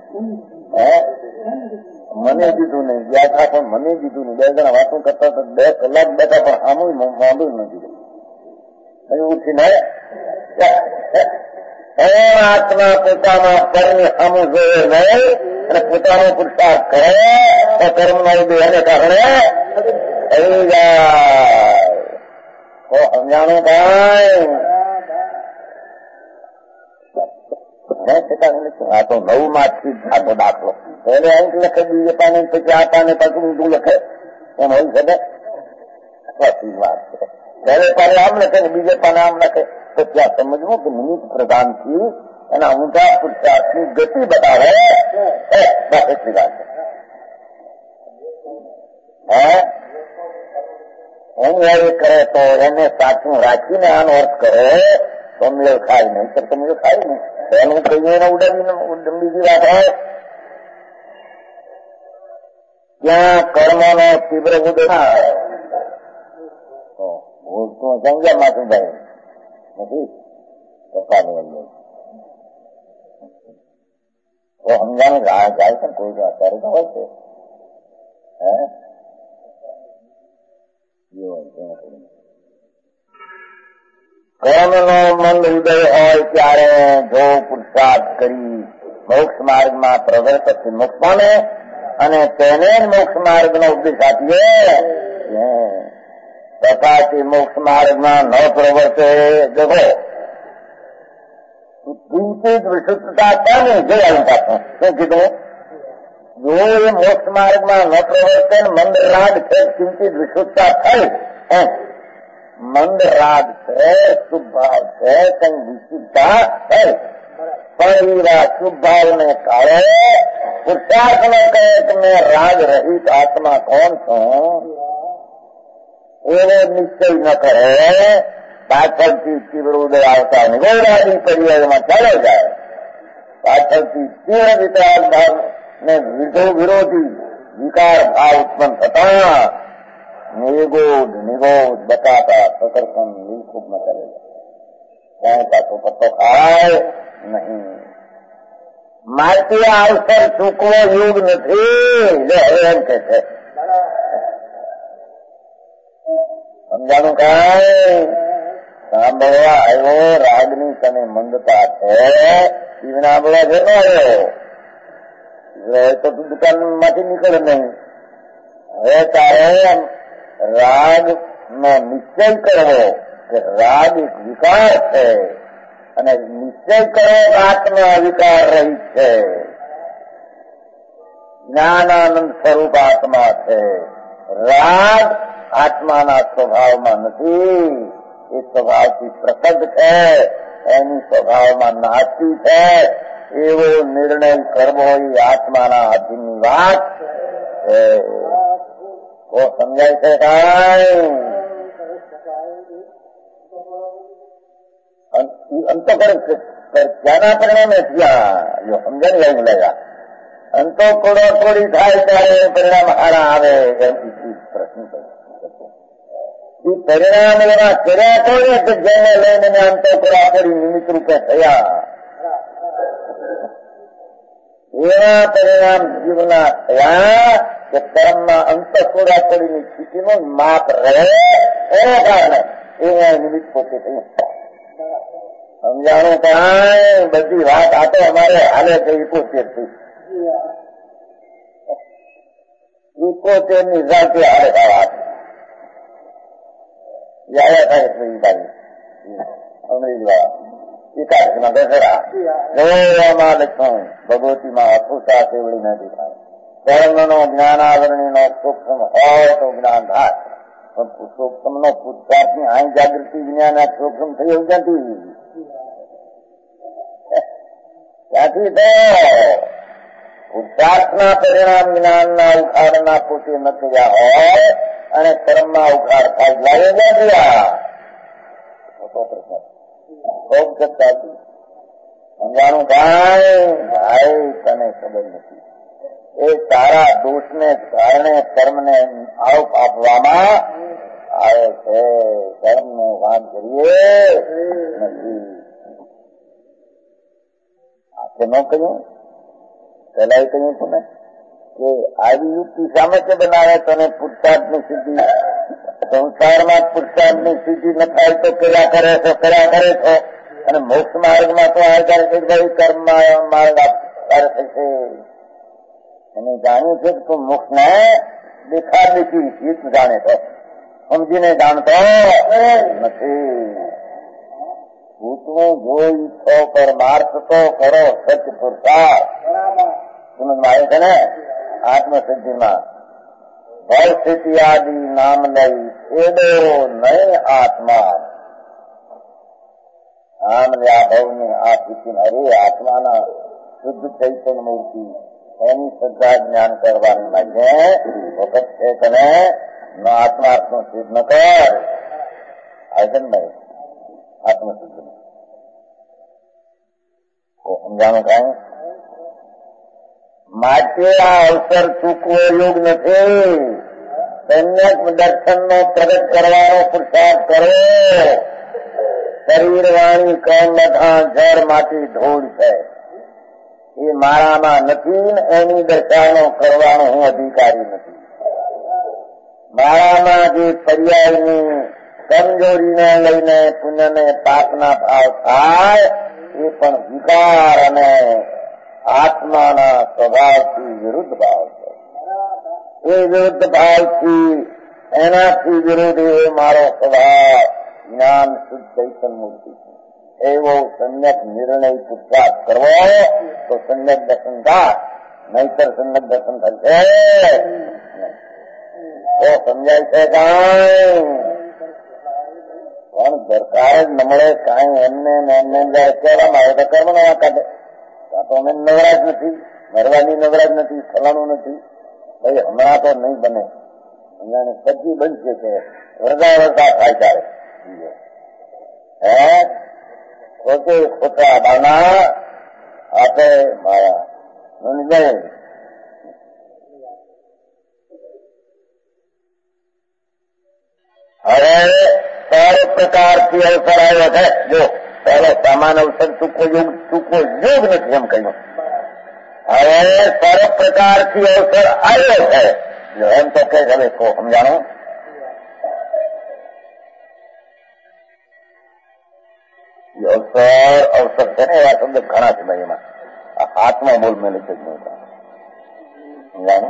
મને દીધું નહીં ગયા હતા પણ મને દીધું નહીં 2 જણા વાતો કરતા તો 2 કલાક બેઠા પણ આમું મોઢું નથી દીધું ઉઠીને એમ આત્મા પોતાના કર્મ આમું જોવે નહીં અને પોતાનો પુરુષાર્થ કરે તો કર્મના ઉદય એને કારણે થઈ જાય તો સમજાણું કાંઈ આ તો 9 માંથી આખો દાખલો એને અંક લખે બીજે પાને પછી આ પાને પાછું ઊંધું લખે એમ હોય શકે સાચી વાત છે ત્યારે પાને આમ લખે ને બીજે પાને આમ લખે તો ત્યાં સમજવું કે નિમિત્ત પ્રધાનથી એના ઊંધા પુરુષાર્થની ગતિ બતાવે એટલી વાત છે એની હારે કરે તો એને સાચું રાખીને આનો અર્થ કરે તો મેળ ખાય નહીં તો મેળ ખાય નહીં એનું કહીએ એને ઉડાવીને બીજી વાત હોય ત્યાં કર્મનો તીવ્ર ઉદય ના આવે તો જંગલમાં જાય નથી પપ્પાની અંદર તો સમજાનું જાય છે કોઈ અત્યારે તો હોય છે કર્મનો મંદ ઉદય હોય ત્યારે જો પુરુષાર્થ કરી મોક્ષ માર્ગમાં પ્રવર્તથી મોક્ષ પામે અને તેને જ મોક્ષ માર્ગનો ઉપદેશ આપીએ તથાથી મોક્ષ માર્ગમાં ન પ્રવર્તે જગો કિંચિત વિશુદ્ધતા પામે જઈ પાછું શું કીધું જો એ મોક્ષ માર્ગમાં ન પ્રવર્તે મંદ રાગ છે કિંચિત વિશુદ્ધતા થઈ મંદ રાગ છે શુભ ભાવ છે કઈ વિશુદ્ધતા થઈ પણ એવા શુભ ભાવને કાળે પુરુષાર્થને કહે કે મેં રાગ રહિત આત્મા કોણ છું એવો નિશ્ચય ન કરે પાછળથી તીવ્ર ઉદય આવતા નિગોડાદી પર્યાયમાં ચાલે જાય પાછળથી તીવ્ર વિતરાગ ભાવ ને વિરોધી વિકાર ભાવ ઉત્પન્ન થતા નિગોદ બતાતા પ્રકર્ષણ બિલકુલ ન કરે ક્યાંય પાછો પત્તો ખાય નહીં મારતી અવસર ચૂકવો યુગ નથી લે હવે એમ કે છે સમજાણું કાંઈ સાંભળવા આવ્યો રાગની તને મંદતા છે સાંભળવા જેનો આવ્યો તો તું દુકાનમાંથી નીકળે નહીં હવે તારે રાગ નો નિશ્ચય કરવો કે રાગ એક વિકાર છે અને નિશ્ચય કરો આત્મા વિકાર રહી છે જ્ઞાનાનંદ સ્વરૂપ આત્મા છે રાગ આત્માના સ્વભાવમાં નથી એ સ્વભાવથી પ્રસદ્ધ છે એની સ્વભાવમાં નાસ્તી છે એવો નિર્ણય કરવો એ આત્માના અધીનની વાત છે તો સમજાય છે કાંઈ અંતઃકરણ ક્યાંના પરિણામે ત્યાં જો સમજાય જાય બોલેગા અંતો કોડોકોડી થાય ત્યારે પરિણામ હારા આવે એમ પ્રશ્ન એ પરિણામ એવા કર્યા કોને કે જેને લઈને અંતો કોડાકોડી નિમિત્ત રૂપે થયા એવા પરિણામ જીવના થયા કે કર્મમાં અંતઃસોડાપડીની સ્થિતિનું માપ રહે એના કારણે એ નિમિત્ત પોતે થયું. સમજાણું કાંઈ બધી વાત આ તો અમારે હાલે છે 71 ની જાતે હાલે વાત યાદ થાય અંગ્રેજી વાળા એકાદશીમાં દશેરા જોવામાં લખ્યું ભગવતીમાં અફુસા કેવડી નથી થાય. કર્મનો જ્ઞાનાવરણીનો સૂક્ષ્મ હોય તો જ્ઞાન થાય. સૂક્ષ્મનો પુરુષાર્થની અહીં જાગૃતિ જ્ઞાન સૂક્ષ્મ થઈ એવું ક્યાંથી તો પુરુષાર્થના પરિણામ જ્ઞાનના ઉખાડના પોતે ન થયા હોય અને કર્મમાં ઉખાડ થાય લાગે ગયા મોટો પ્રશ્ન. ખૂબ સત્તા સમજાણું ભાઈ તને ખબર નથી. એ તારા દોષને કારણે કર્મને આરોપ આપવામાં આવે છે. કર્મનો વાત કરીએ નથી આપણે ન કહ્યું પેલા એ કહ્યું હતું ને કે આવી યુક્તિ સામે કે બનાવે તને પુરુષાર્થની સિદ્ધિ સંસારમાં પુરુષાર્થની સિદ્ધિ ન થાય તો કર્યા કરે છો અને મોક્ષ માર્ગમાં તો ભાઈ કર્મ માર્ગ થશે. એને જાણ્યું છે કે તું મોક્ષને દેખાદેખી હિત જાણે તો સમજીને જાણતો નથી. ભૂતનું જોઈ છો પરમાર્થ તો કરો સચ પુરુષાર્થ સમજમાં આવે છે ને. આત્મસિદ્ધિમાં ભવ સ્થિતિ આદિ નામ લઈ એડો નહીં આત્મા નામ લ્યા ભવની આ સ્થિતિ અરે આત્માના શુદ્ધ ચૈતન્ય મૂર્તિ એની શ્રદ્ધા જ્ઞાન કરવાની માટે વખત છે તને આત્માર્થનું સિદ્ધ ન કર. આવે ને ભાઈ આત્મસિદ્ધિ સમજાણું કાંઈ માટે આ અવસર ચૂકવો યોગ નથી. સમ્યક દર્શનનો પ્રગટ કરવાનો પુરુષાર્થ કરો. શરીર વાણી કર્મ બધા જળ માટી ધૂળ છે. એ મારામાં નથી ને એની દશાનો કરવાનો હું અધિકારી નથી. મારામાં જે પર્યાયની કમજોરીને લઈને પુણ્યને પાપના ભાવ થાય એ પણ વિકાર અને આત્માના સ્વભાવથી વિરુદ્ધ ભાવ છે. એ વિરુદ્ધ ભાવથી એનાથી વિરુદ્ધ એવો મારો સ્વભાવ જ્ઞાન શુદ્ધ ચૈતન્ય મૂર્તિ છે. એવો સમ્યક નિર્ણય પુરુષાર્થ કરવો તો સમ્યક દર્શન થાય, નહીતર સમ્યક દર્શન થશે તો સમજાય છે કાંઈ પણ દરકાર જ ન મળે કાંઈ. એમને જયારે કહેવામાં આવે તો કર્મ નવા કાઢે. તો અમે નવરાજ નથી, મરવાની નવરાજ નથી, ફલાણું નથી. ભાઈ હમણાં તો નહીં બને, હમણાં પછી બનશે કે વરદા થાય ત્યારે પોતે ખોટા બાના આપે મારા હવે સર્વ પ્રકારથી અવસર આવ્યો છે. જો પહેલો સામાન અવસર ચૂકવો યોગ નથી એમ કહ્યું. હવે સર્વ પ્રકારથી અવસર આવ્યો છે જો એમ તો કે હવે કો સમજાણું. અવસર છે ને એવા શબ્દ ઘણા છે ભાઈ. એમાં હાથમાં બોલ મેં લખી જ નહીં સમજાણું.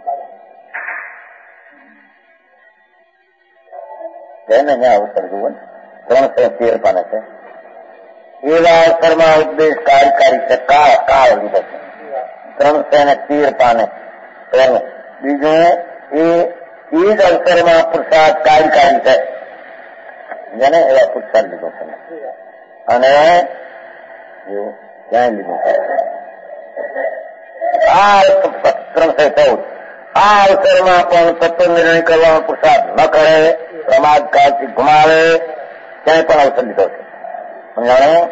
છે ને ત્યાં અવસર જુઓ 313 પાને છે. એવા અવસરમાં ઉપદેશ કાર્યકારી છે. કાળ લીધો છે 313 પાને. બીજું એ જ અવસરમાં પુરુષાર્થ કાર્યકારી છે જેને એવા પુરુષાર્થ લીધો છે. અને ક્યાંય લીધું છે આ 314. આ અવસરમાં પણ તત્વ નિર્ણય કરવાનો પુરુષાર્થ ન કરે, પ્રમાદ કાળથી ગુમાવે, ક્યાંય પણ અવસર લીધો છે. સમજાણું.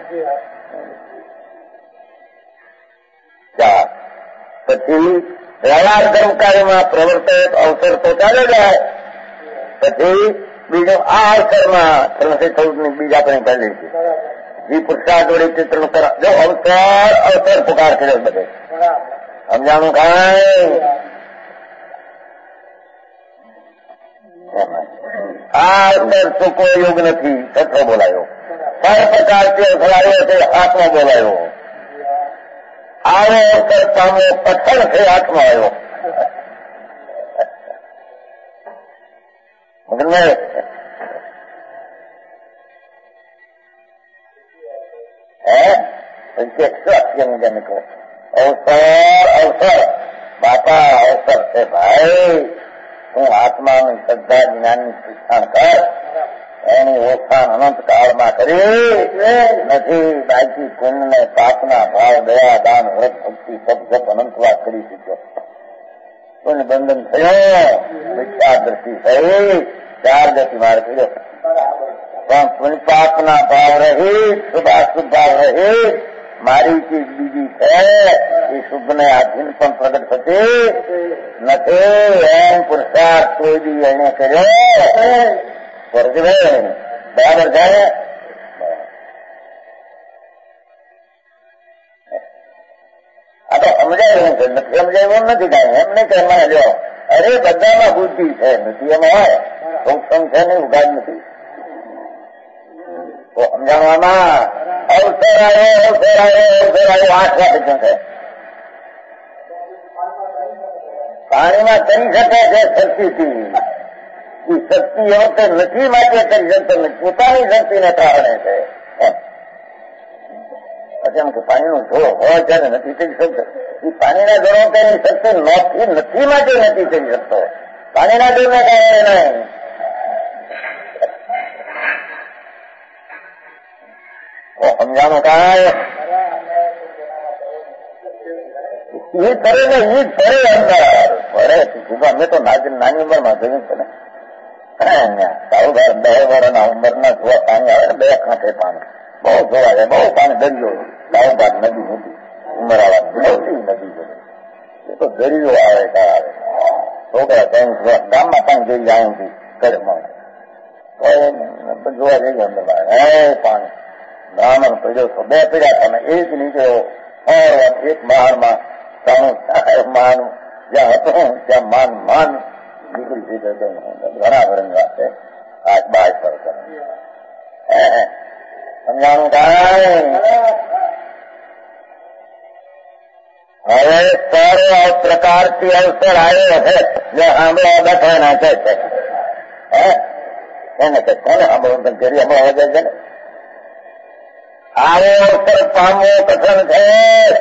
પછી વ્યવહાર કર્મકારીમાં પ્રવર્તિત અવસર તો ચાલે જાય. પછી બીજું આ અવસરમાં 314 બીજા પણ પહેલી છે જે પુરુષાર્થ જોડે ચિત્રણ કરા. જો અવસર પુકાર કરે બધે સમજાણું કાંઈ આ અંદર સુકો યુગ નથી, છઠ્ઠો બોલાયો. 4 પ્રકારથી અવસરાયો તે 8મો બોલાયો. આવો અવસર પામો પઠન છે 8મો આવ્યો. શું નીકળે? અવસર બાપા અવસર છે ભાઈ. હું આત્માની શ્રદ્ધા જ્ઞાનની શિક્ષણ કર, એની ઓળખાણ અનંત કાળમાં કરી નથી. બાકી પુણ્ય પાપના ભાવ દયા દાન વ્રત ભક્તિ સબ જપ અનંતવાદ કરી શક્યો. પુણ્ય બંધન થયો, મિથ્યા દ્રષ્ટિ થઈ, 4 ગતિ માર્ગ કર્યો. પણ પુણ્ય પાપના ભાવ રહિત, શુભાશુભ ભાવ રહિત મારી ચીજ બીજી છે, એ શુભને આધીન પણ પ્રગટ થતી નથી. એમ પુરુષાર્થ કોઈ બી એને કર્યો સ્વર્ગવે બરાબર છે. આ તો સમજાયું છે, નથી સમજાયું નથી કાંઈ. એમ નહીં કે એમાં લ્યો, અરે બધામાં બુદ્ધિ છે, નથી એમાં હોય સૌક્ષમ છે નહીં, ઉગાડ નથી. તો સમજાવવામાં અવસર આવ્યો 8 વાગ્યા છે. પાણીમાં કરી શકે છે શક્તિથી. એ શક્તિ વખતે નથી માટે કરી શકતો નથી, પોતાની શક્તિને કારણે છે. એમ કે પાણીનું જોર હોય ત્યારે નથી કરી શકતો. એ પાણીના જોરો તેની શક્તિ નથી માટે નથી કરી શકતો, પાણીના જોરને કારણે નહીં. સમજાણું કાંઈ? એ કરે ને એ ફરે અંદર ફરે. અમે તો નાની ઉંમરમાં જોયું છે ને, સારું 10 વર્ષના ઉંમરના જોવા પાણી આવે ને, 2 કાંઠે પાણી બહુ જોવા જાય, બહુ પાણી દરિયો. દાઉબાદ નદી મોટી ઉમરાવાદ મોટી નદી છે, એ તો દરિયો આવે ત્યાં આવે. છોકરા 3 વર્ષ ગામમાં પણ જઈ જાય કરે જોવા જઈએ અંદર પાણી. બ્રાહ્મણ પડ્યો તો 2 પીડ્યા તમે, એક નીકળ્યો એક મહાનમાં માન જ્યાં હતું ત્યાં માન નીકળી જશે. ઘણા વરંગા છે આ બાય પર સમજાણું કાંઈ? હવે સર્વ પ્રકારથી અવસર આવ્યો છે જે સાંભળવા બેઠાના છે. એને કે કોને સાંભળવું ઘરી હમણાં વધે છે ને. આવો અવસર પામવો પસંદ છે.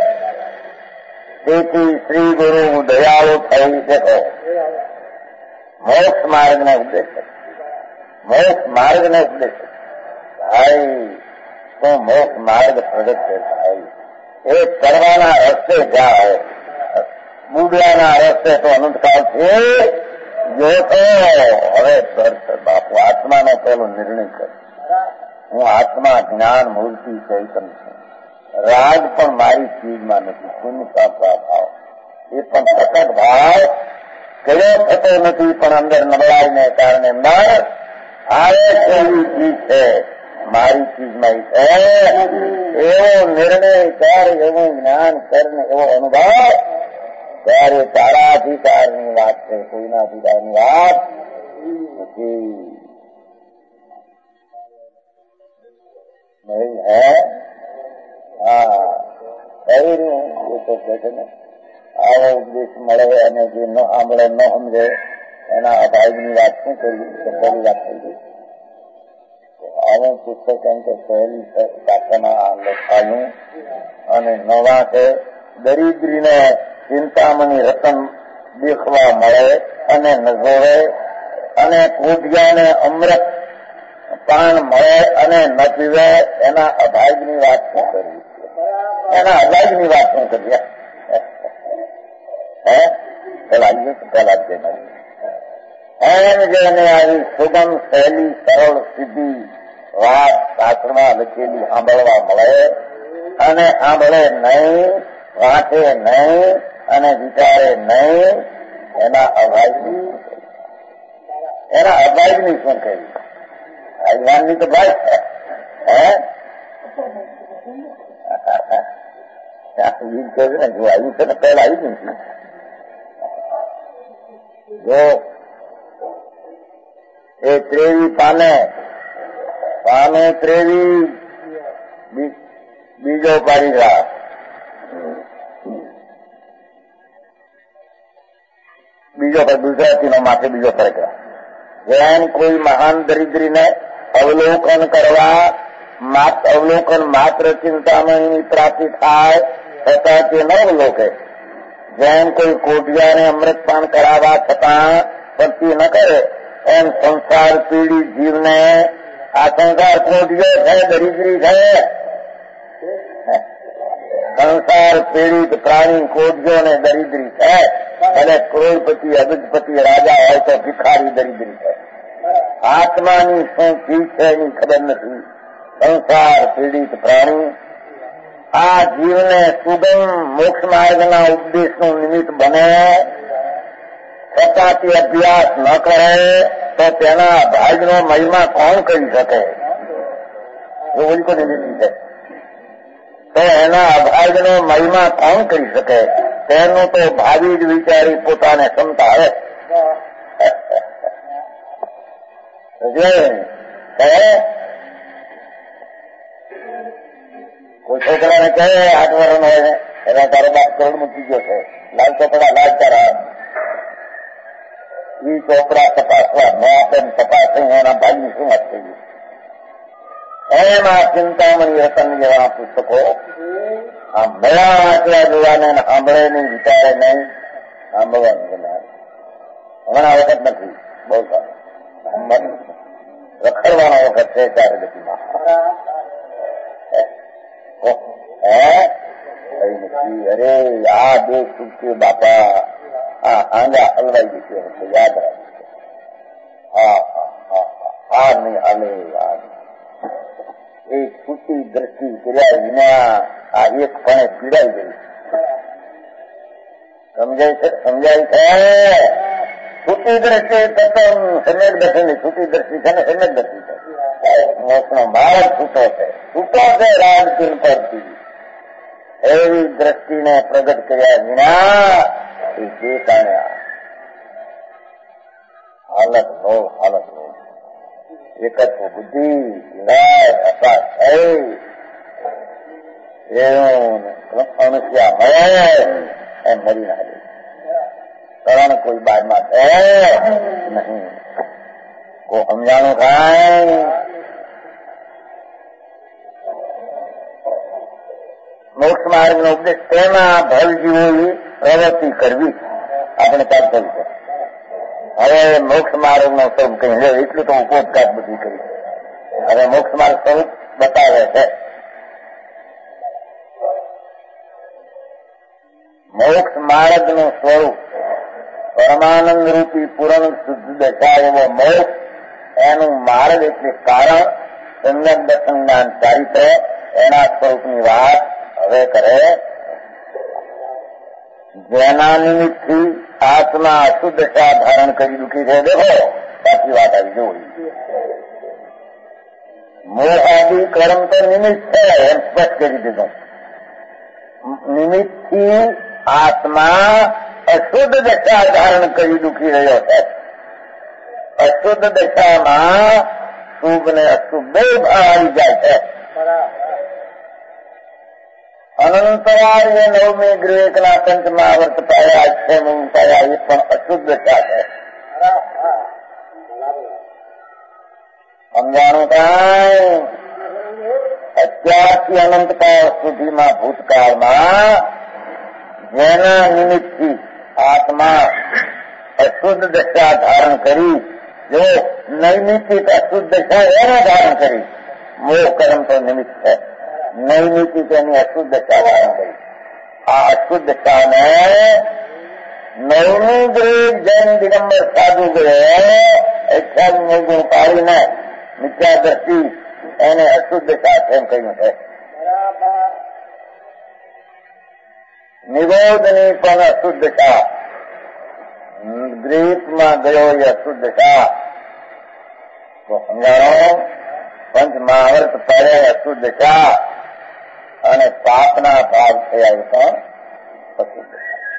તેથી શ્રી ગુરુ દયાળુ થઈ શકો. મોક્ષ માર્ગને ઉપદેશ, મોક્ષ માર્ગને ઉપદેશ. ભાઈ તો મોક્ષ માર્ગ પ્રગટ છે ભાઈ. એ કરવાના રસ્તે જાય, બુડલાના રસ્તે તો અનંતકાળ છે. જો તો હવે બાપુ આત્માનો પેલો નિર્ણય કર. હું આત્મા જ્ઞાન મૂર્તિ ચૈતન્ય છું. રાગ પણ મારી ચીજમાં નથી, પુણ્ય ભાવ એ પણ પ્રકટ ભાવ કયો થતો નથી, પણ અંદર નબળાઈને કારણે મન આવે એવી ચીજ છે, મારી ચીજમાં છે. એવો નિર્ણય કર, એવું જ્ઞાન કર ને એવો અનુભવ ત્યારે તારા અધિકારની વાત છે, કોઈના અધિકારની વાત નથી. નહીં હે? હા કઈ એ તો કે છે ને, આવો ઉપદેશ મળે અને જે ન સાંભળે ન સમજે એના અભાવની વાત શું કરવી, પહેલી વાત થઈ ગઈ. આવું પુસ્તક એમ કે પહેલી શાખાના લખાયું અને નવા છે. દરિદ્રીને ચિંતામણી રતન દેખવા મળે અને ન જોવે, અને કોઢિયાને અમૃત પાન મળે અને ન પીવે, એના અભાગની વાત શું કરવી, એના અભાગની વાત શું કરીએ? હે પેલા આવીએ તો પેલા જ એમ જેને આવી સુગમ સહેલી સરળ સીધી વાત શાસ્ત્રમાં લખેલી સાંભળવા મળે અને સાંભળે નહીં, વાંચે નહીં અને વિચારે નહીં, એના અભાગની શું કહ્યું? આજ્ઞાનની તો ભાઈ છે. અહિંસા છે ને, જો અહિંસા પહેલા આવી જ નથી. જો એ ત્રેવી પાને ત્રેવી બીજો પારીગ્રાફ, બીજો ગુજરાતીનો માથે બીજો પેરેગ્રાફ. જેમ કોઈ મહાન દરિદ્રીને અવલોકન કરવા અવલોકન માત્ર ચિંતામણીની પ્રાપ્તિ થાય છતાં તે ન અવલોકે, જેમ કોઈ કોઢિયાને અમૃતપાન કરાવવા છતાં ભક્તિ ન કરે, એમ સંસાર પીડિત જીવને આ સંસાર કોઢિયો છે, દરિદ્રી છે. સંસાર પીડિત પ્રાણી કોઢિયો ને દરિદ્રી છે. અને કરોડપતિ અબજપતિ રાજા હોય તો ભિખારી દરિદ્રી છે. આત્માની શું ચીજ છે એની ખબર નથી. સંસાર પીડિત પ્રાણી આ જીવને સુગમ મોક્ષ માર્ગના ઉપદેશનું નિમિત્ત બને, છતાં તે અભ્યાસ ન કરે તો તેના ભાગનો મહિમા કોણ કરી શકે? એ ઓલી નિમિત્ત છે. તો એના અભાગનો મહિમા કોણ કરી શકે? તેનું તો ભાવિ જ વિચારી પોતાને ક્ષમતા આવે. કોઈ છોકરાને કહે 8 વર્ષનો હોય ને, એના તારો બાપ કરોડ મૂકી ગયો છે, લાલ ચોપડા લાજ તારા ઈ ચોપડા તપાસવા ન આપે તપાસે એના ભાગની શું વાત થઈ ગઈ? એમાં ચિંતામણી રતન જેવા પુસ્તકો આમ ભયા વાંચવા જોવાને સાંભળે નહીં, વિચારે નહીં, સાંભળવાનું બનાવે. હમણાં વખત નથી, બહુ સારું રખડવાનો વખત છે. ચારે ગતિમાં અરે આ બે છૂટકે બાપા, આ આંગા હલવાઈ જશે, યાદ રાખજો. હા નહીં હાલે. એ છૂટી દ્રષ્ટિ કર્યા વિના આ એક પણે પીડાઈ ગઈ. સમજાય છે? છૂટી દ્રષ્ટિ તત્વ સમ્યક દર્શન, છૂટી દ્રષ્ટિ છે ને સમ્યક દ્રષ્ટિ છે. મોક્ષનો માર્ગ છૂટો છે, રાજકીન પરથી. એવી દ્રષ્ટિને પ્રગટ કર્યા વિના એ જે કારણે હાલત એકત્વ બુદ્ધિ અપાસ મનુષ્યા મળે એમ મરી ના જાય. કરણ કોઈ બાદમાં છે નહીં. કોઈ સમજાણું થાય? મોક્ષ માર્ગ નો ઉપદેશ તેમાં ભવજીવોની પ્રવૃત્તિ કરવી આપણે તાત્પર્ય છે. હવે મોક્ષ માર્ગ નો સ્વરૂપ કહી એટલું તો ઉપોપકાર બધી કરી. હવે મોક્ષ માર્ગ સ્વરૂપ બતાવે છે. મોક્ષ માર્ગ નું સ્વરૂપ પરમાનંદ રૂપી પૂર્ણ શુદ્ધ દશા એવો મોક્ષ, એનું માર્ગ એટલે કારણ, સમ્યક દર્શન જ્ઞાન ચારિત્ર, એના સ્વરૂપની વાત હવે કરે. જેના નિમિત્તથી આત્મા અશુદ્ધ દશા ધારણ કરી દુઃખી છે. દેખો સાચી વાત આવી જોઈ. મોહ આદિ કર્મ તો નિમિત્ત છે એમ સ્પષ્ટ કરી દીધું. નિમિત્તથી આત્મા અશુદ્ધ દશા ધારણ કરી દુઃખી રહ્યો છે. અશુદ્ધ દશામાં શુભ ને અશુભ બે ભાવ આવી જાય છે. અનંતવાર્ય નવમી ગ્રેકના પંચમા વર્ત પાયા છે, પાયા એ પણ અશુદ્ધ દશા છે. સમજાણું કાંઈ? અત્યારથી અનંતકાળ સુધીમાં ભૂતકાળમાં જેના નિમિત્તથી આત્મા અશુદ્ધ દશા ધારણ કરી, જો નૈમિતિક અશુદ્ધ દશા એને ધારણ કરી. મોહ કર્મ તો નિમિત્ત છે, નૈમિતિક એની અશુદ્ધ દશા ધારણ કરી. આ અશુદ્ધ દશાને નવમી ગ્રેડ જૈન દિગંબર સાધુ ગયે 28 ગુણ પાડીને મિથ્યા દ્રષ્ટિ એને અશુદ્ધ દશા એમ કહ્યું છે. નિબોધની પણ અશુદ્ધ દશા, ગ્રીપમાં ગયો એ અશુદ્ધ દશા. તો સમજાણો? પંચ મહાવર્ત પડે અશુદ્ધ દશા. અને પાપના ભાગ થયા એ પણ અશુદ્ધ.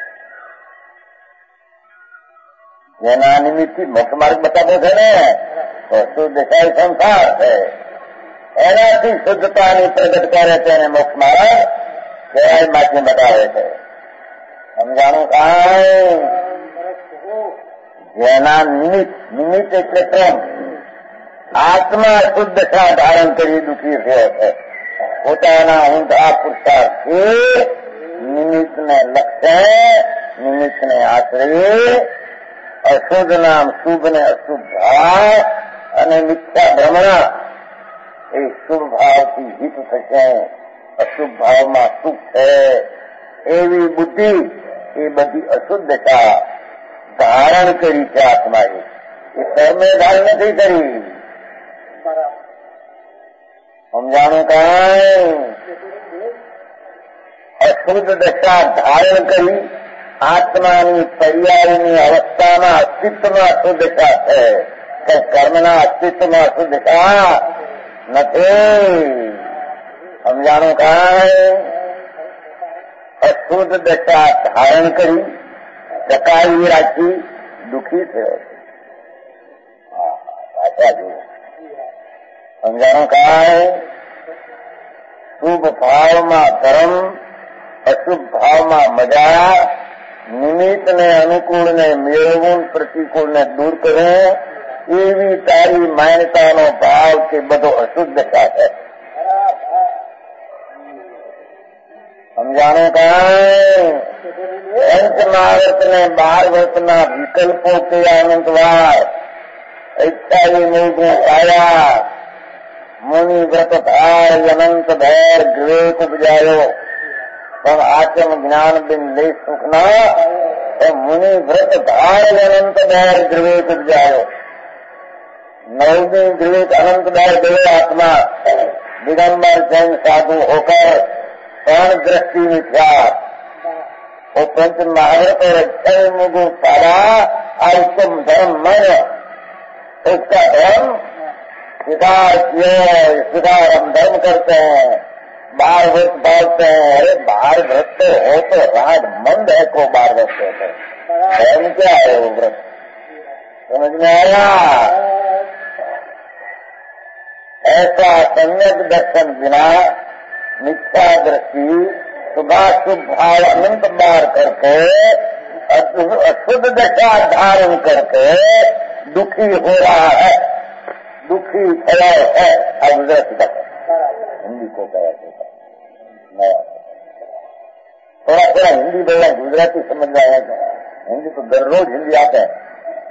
જેના નિમિત્તથી મોક્ષ માર્ગ બતાવે છે ને તો શુદ્ધ છે સંસાર છે, એનાથી શુદ્ધતાની પ્રગટ કરે છે અને મોક્ષ માર્ગ કહેવાયમાંથી બતાવે છે. સમજાણું કાંઈ? જેના નિમિત્ત એટલે કેમ આત્મા શુદ્ધતા ધારણ કરી દુઃખી થયો છે. પોતાના ઊંધા પુરુષાર્થથી નિમિત્તને લક્ષ્ય, નિમિત્તને આશ્રય અશુદ્ધ નામ શુભ ને અશુભ ભાવ અને મિથ્યા ભ્રમણા એ શુભ ભાવથી હિત થશે, અશુભ ભાવમાં સુખ છે એવી બુદ્ધિ એ બધી અશુદ્ધતા ધારણ કરી છે આત્માએ. એ કર્મે ધારણ નથી કરી. સમજાણું કાંઈ? અશુદ્ધ દશા ધારણ કરી આત્માની પર્યાયની અવસ્થામાં અસ્તિત્વમાં અશુદ્ધતા છે કે કર્મના અસ્તિત્વમાં અશુદ્ધતા નથી. સમજાણું કાંઈ? અશુદ્ધ દશા ધારણ કરી ટકાવી રાખી દુઃખી થયો છે. પાછા જુઓ. સમજાણું કાંઈ? શુભ ભાવમાં ધર્મ, અશુભ ભાવમાં મજા, નિમિત્તને અનુકૂળને મેળવું, પ્રતિકૂળને દૂર કરે એવી તારી માન્યતાનો ભાવ કે બધો અશુદ્ધતા છે. સમજાણું કાંઈ? પંચમહાવ્રતને 12 વ્રતના વિકલ્પો કે અનંતવાર ઈચ્છાની મૂળને કાયા મુનિ વ્રત ધાર અનંત ભેર વિવેક ઉપજાયો પણ આચમ જ્ઞાન બિન લે સુખના એ મુનિ વ્રત ધાર અનંત ભેર વિવેક ઉપજાયો. 9वीं विवेक अनंत भैर गए आत्मा दिगंबर जैन साधु होकर प्राण दृष्टि मिथ्या वो पंच महाव्रत और 6 मुगु पारा आयुष्म धर्म मन उसका धर्म सुधार हम धर्म करते हैं, 12 व्रत पालते हैं. अरे 12 व्रत तो हो तो राज मंद है को 12 व्रत होते धर्म क्या है वो व्रत? समझ में आया? ऐसा सम्यक दर्शन बिना मिथ्या दृष्टि शुभाशुभ भाव अनंत बार करके अशुद्ध दशा धारण करके दुखी हो रहा है, दुखी फैला है. अब हिंदी को कहा थोड़ा थोड़ा हिंदी बोलना, गुजराती समझ में आया था. हिंदी तो दररोज हिंदी आते हैं.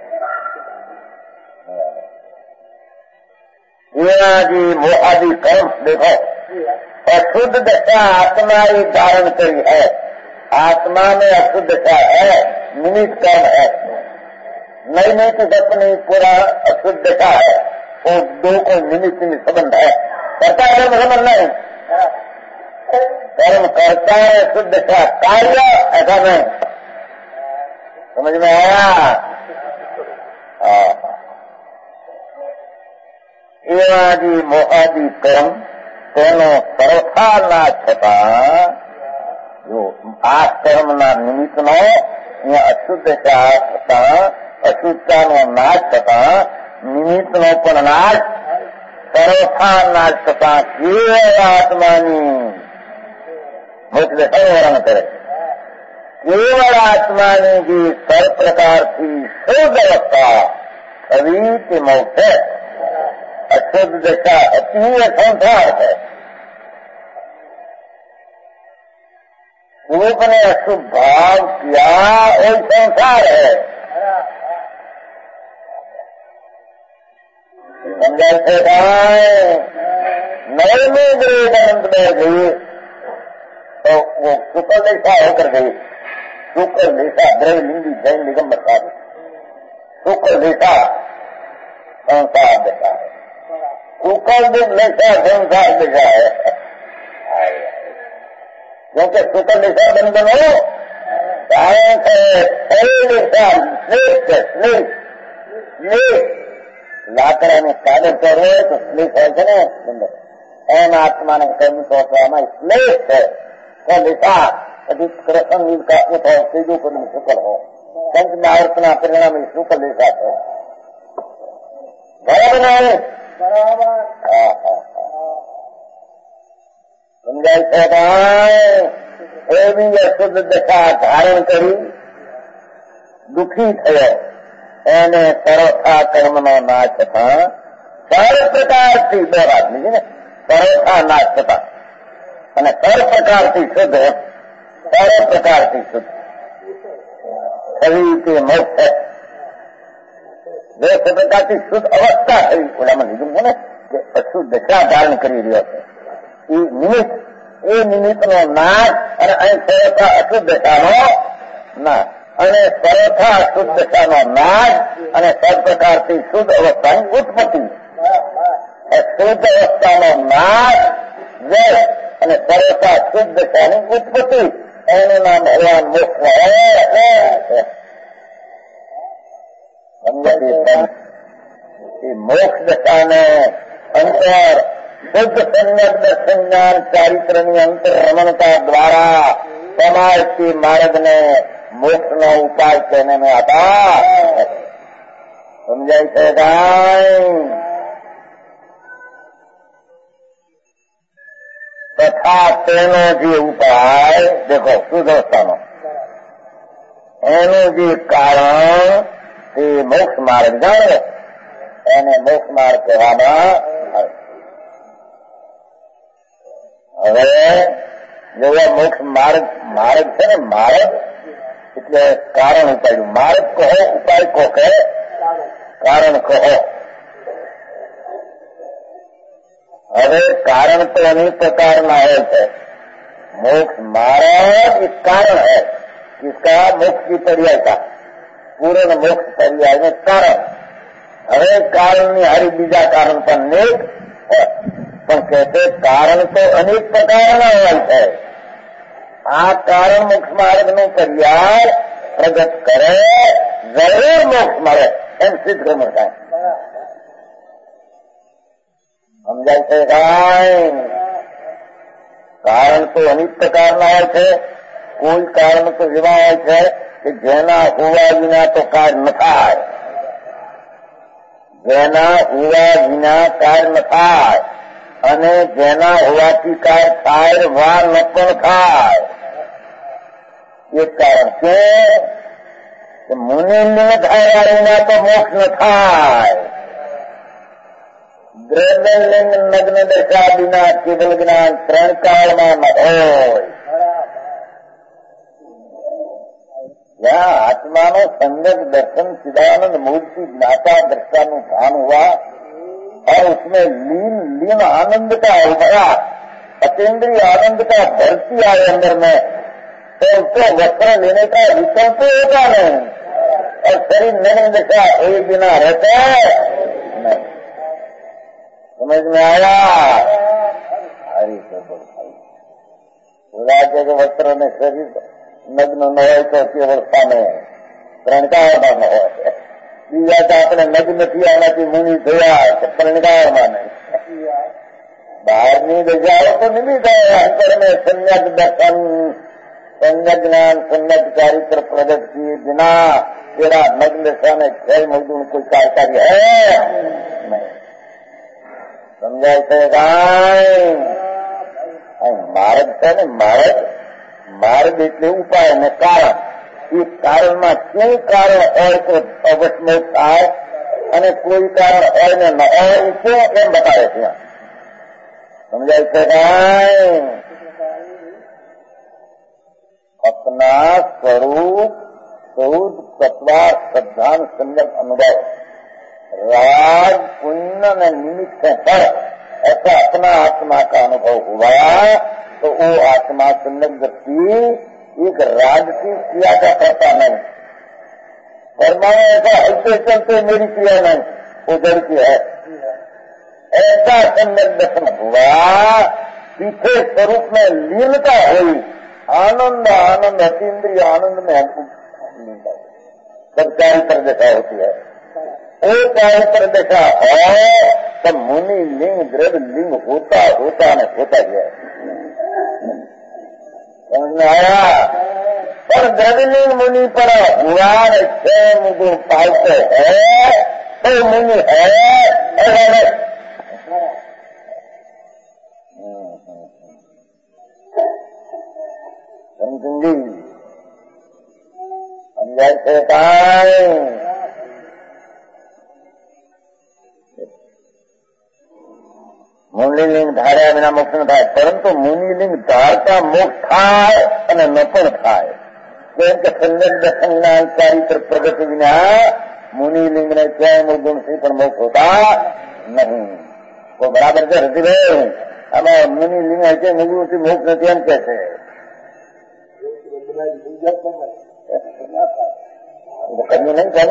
जी मोहादि कर्म देखो, अशुद्ध दशा आत्मा ही धारण करी है. आत्मा में अशुद्धता है, निमित्त कर्म है. नैमित्तिक अपनी पूरा अशुद्धता है. वो दो को निमित्त में संबंध है. करता कर्म संबंध नहीं, कर्म करता है शुद्धता कार्य ऐसा नहीं. समझ में आया? એવાજી મોહાદી કર્મ તેનો સરથા ના થતા જો આ કર્મના નિમિત્તનો અહીંયા અશુદ્ધતા થતા અશુદ્ધતાનો નાશ થતા નિમિત્તનો પણ નાશ સરથા નાશ થતા કેવળ આત્માની મોક્ષ વર્ણન કરે. કેવળ આત્માની જે સર પ્રકારથી શુદ્ધ અવસ્થા થવી તે મોક્ષ છે. अशुद्ध दशा अतीय संसार है. रूप ने अशुभ भाव किया वही संसार है. समझाते नए में गए अनंत में गई तो वो शुक्र दिशा होकर गई. शुक्र दिशा द्रवलिंगी जैन दिगंबर साधु शुक्र दिशा संसार दिशा है. शुक्र दिन दिशा संसार दिशा है. क्योंकि शुक्र दिशा बंधन हो कारण से दिशा श्लेष श्लेष लाकड़ा में कागज कर रहे तो श्लेष है ना बंधन. एम आत्मा ने कर्म सोचવામાં શ્લેષ है तो दिशा यदि कृष्ण जीव का उठ हो सीधो पद में शुक्ल हो संत महावर्तना परिणाम शुक्ल दिशा है बराबर नहीं સમજાય છે ભાઈ એવી અશુદ્ધ દશા ધારણ કરી દુઃખી થયો એને સરોથા કર્મનો નાશ થતા સર્વ પ્રકારથી બે વાત લીધી ને સરોથા નાશ થતા અને સર્વ પ્રકારથી શુદ્ધ સર્વ પ્રકારથી શુદ્ધ થવી તે મોક્ષ બે પ્રકારથી શુદ્ધ અવસ્થા થઈ ઓલામાં લીધું છે ને કે અશુદ્ધ દશા ધારણ કરી રહ્યો છે એ નિમિત્તનો નાશ અને અહીં સર્વથા અશુદ્ધ દશાનો નાશ અને સર્વથા અશુદ્ધ દશાનો નાશ અને સર્વ પ્રકારથી શુદ્ધ અવસ્થાની ઉત્પત્તિ શુદ્ધ અવસ્થાનો નાશ જય અને સર્વથા શુદ્ધ દશાની ઉત્પત્તિ એનું નામ ભગવાન મોક્ષ એ મોક્ષ દશાને અંતર શુદ્ધ સમ્યક દર્શન જ્ઞાન ચારિત્રની અંતરરમણતા દ્વારા સમાજથી માર્ગને મોક્ષનો ઉપાય તેને મેં હતા સમજાય છે ભાઈ તથા તેનો જે ઉપાય દેખો શુદ્ધવસ્થાનો એનું જે કારણ તે મોક્ષ માર્ગ જાણો એને મોક્ષ માર્ગ કહેવામાં આવે હવે જો મોક્ષ માર્ગ છે ને માર્ગ એટલે કારણ ઉપાડ્યું માર્ગ કહો ઉપાય કહો કે કારણ કહો હવે કારણ તો અનેક પ્રકારના હોય છે मोक्ष मार्ग एक कारण है जिसका मोक्ष की पर्याय का पूर्ण मोक्ष पर्याय में कारण हरे कारण में हरी बीजा कारण पर नेक है पर कहते कारण तो अनेक प्रकार है आ कारण मोक्ष मार्ग नो पर्याय प्रगट करे जरूर मोक्ष मळे एम सिद्ध करना है समझाय છે કારણ તો અનેક પ્રકારના હોય છે કોઈ કારણ તો એવા હોય છે કે જેના હોવા વિના તો કાર્ય ન થાય જેના હોવા વિના કાર્ય ન થાય અને જેના હોવાથી કાર્ય થાય વા ન પણ થાય એ કારણ છે કે મુનિને થયા વિના તો મોક્ષ ન થાય દ્રવ્યલિંગ નગ્ન દશા વિના કેવલ જ્ઞાન ત્રણ કાળમાં ન હોય આત્માનો सम्यक दर्शन चिदानंद मूर्ति ज्ञाता दृष्टानु भान हुआ और उसमें लीन आनंद का उभरा अतीन्द्रिय आनंद का भर्ती आए अंदर में तो उसको वस्त्र लेने का विकल्प होता नहीं और शरीर नग्न दशा हुए बिना रहता है नहीं समझ में आया हरी राज्य के वस्त्र में शरीर नग्न न हो तो उसी अवस्था में प्रणकार न हो बीजा तो अपने नग्न थी आना की मुनि धोया तो प्रणकार नहीं बाहर नहीं ले जाओ तो नहीं गए अंतर में सम्यक दर्शन सम्यक ज्ञान सम्यक चारित्र प्रगट किए बिना तेरा नग्न दशा में खेल मजदूर कोई कार्यकारी है नहीं समझाय છે માર્ગ છે ને માર્ગ એટલે ઉપાય અને કારણ એ કારણમાં કયું કારણ હોય તો અવશ્ય થાય અને કોઈ કારણ હોય ને ન હોય એ શું એમ બતાવે છે સમજાય છે अपना स्वरूप शोध तत्वा श्रद्धान सम्यक अनुभव राग पुण्य में निमित्त पर ऐसा अपना आत्मा का अनुभव हुआ तो वो आत्मा सम्यक व्यक्ति एक राग की क्रिया का करता नहीं परमाणु ऐसा हलते चलते मेरी क्रिया नहीं वो जड़ की है ऐसा सम्यक दर्शन हुआ पीछे स्वरूप में लीनता हुई आनंद आनंद अतीन्द्रिय आनंद में सब चारित्र दशा होती है वो चारित्र दशा है तब मुनि लिंग द्रव्य लिंग होता होता न होता गया। समझ में आया? पर द्रव्यलिंग मुनि पर हुआ छह गुण पालते है तो मुनि है। समझेंगी? जैसे मुनिलिंग ધાર્યા વિના મોક્ષ ન થાય, પરંતુ મુનિલિંગ ધારતા મોક્ષ થાય અને ન પણ થાય. કેમ કે સંયમ દર્શનના ચારિત્ર પ્રગતિ વિના મુનિલિંગને ક્યાંય ગુણથી પણ મોક્ષ હોતા નહીં. તો બરાબર છે રતિભાઈ? આમાં મુનિલિંગ છે મુગુણથી મોક્ષ નથી એમ કે છે. કર્યું નહીં ચાલો.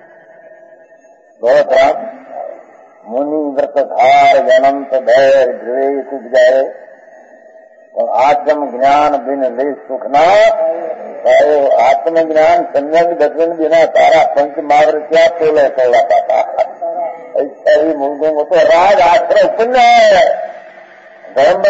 बहुत राम मुनि व्रतधार अनंत धैर्य विवेक उपजाए और आत्म ज्ञान बिन ले सुख ना पाए। आत्मज्ञान संयम दर्शन बिना तारा पंच मार्ग क्या तोले तोला पाता। ऐसा ही मुर्गों को तो राज आश्रय पुण्य है, धर्म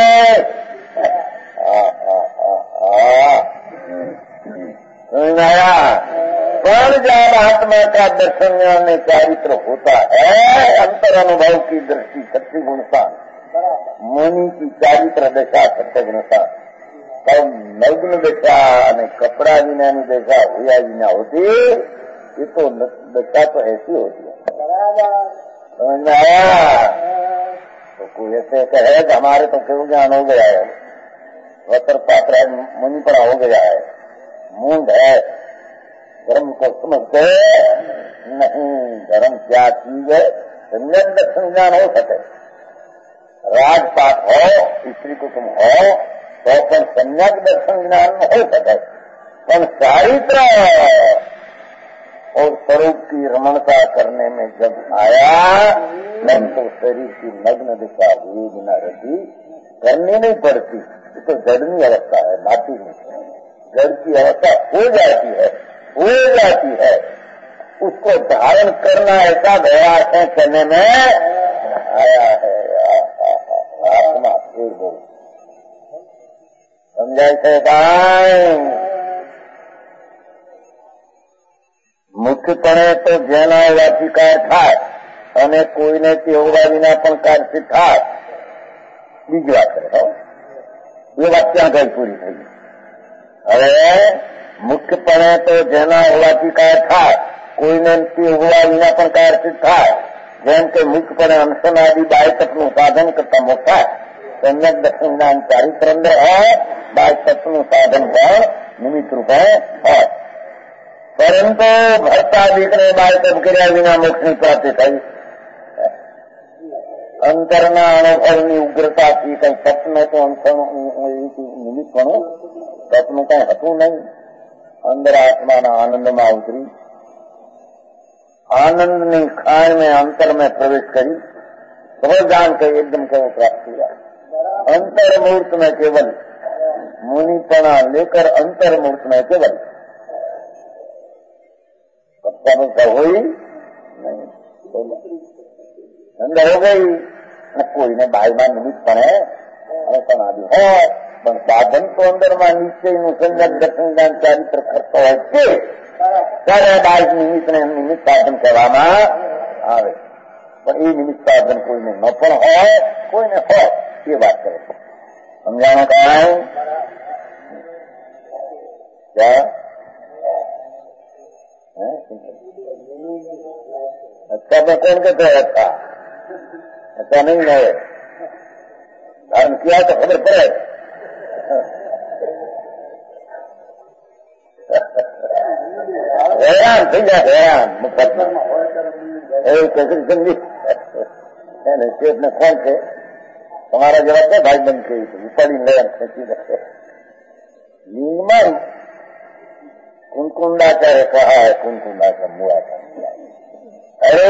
आया। पर जब आत्मा का दर्शन में चारित्र होता है, अंतर अनुभव की दृष्टि सत्य गुणता मुनि की चारित्र दशा सत्य गुणता, तब नग्न दशा ने कपड़ा विना दशा हुआ विना होती। ये तो दशा तो ऐसी होती है। समझ में आया? तो कोई ऐसे कहे कि हमारे तो केवल ज्ञान हो गया है, वस्त्र पात्र है, मुनि पड़ा हो गया है, मूंद है, धर्म को समझते नहीं। धर्म क्या चीज है? संयम दर्शन ज्ञान हो सके, राजपाट हो, स्त्री कुटुंब हो, तो पण संयम दर्शन ज्ञान हो सके। पर चारित्र और स्वरूप की रमणता करने में जब आया, तब तो शरीर की नग्न दिशा हुई बिना रहती करनी नहीं पड़ती। ये तो जड़नी अवस्था है, माटी में जड़ की अवस्था हो जाती है, हो जाती है। उसको धारण करना ऐसा प्रयास है करने में आया है। आत्मा फिर वो समझाय છે મુખ્યપણે તો જેના વાચિકાર થાય અને કોઈને તેવડા વિના પણ કાર્યસિદ્ધ થાય. બીજી વાત કરે એ વાત ત્યાં ગઈ પૂરી થઈ. હવે મુખ્યપણે તો જેના હોવાથી થાય કોઈને હોવા વિના પણ કાર્યસિદ્ધ થાય. જેમ કે મુખ્યપણે અંશનાદી બાહ્યતત્વનું સાધન કરતા મોટા સમ્યક દર્શન જ્ઞાન ચારિત્ર અંદર હોય, બાહ્યતત્વનું સાધન પણ નિમિત્ત રૂપે હોય. પરંતુ ભરતાદિકને બાહ્યતત્વ કર્યા વિના મોક્ષની પ્રાપ્તિ થઈ. અંતરના અનુભવની ઉગ્રતાથી કઈ સપનું તો અંતરનું નિમિત્તપણું સપનું કઈ હતું નહીં. અંદર આત્માના આનંદમાં ઉતરી आनंदनी खान में अंतर में प्रवेश करी, सर्वज्ञान के एकदम को प्राप्त किया. अंतर मूर्त में केवल मुनिपना लेकर अंतर मूर्त में केवल सत्ता हुई नहीं, अंदर हो गई. कोई ने बाहर में निमित्त बने आदि है, पण साधन तो अंदर में नीचे संजक दर्शन ज्ञान चारित्र करता है ત્યારે બાહ્ય નિમિત્ત સાધન કરવામાં આવે. પણ એ નિમિત્ત સાધન કોઈને ન પણ હોય, કોઈને હોય એ વાત કરે. સમજાણો કાંઈ? अच्छा में कौन कहते हैं? अच्छा अच्छा नहीं है, धारण किया तो खबर पड़े. हैरान થઈ જાય, हैरान મફતમાં એવું कैसे समझी स्टेट ने कौन थे તમારા જેવા क्या भाई बन के उपाड़ी नया खेची रखे. लिंगमन कुंकुंडाचार्य कहा है, कुंकुंडाचार्य मुआ का. अरे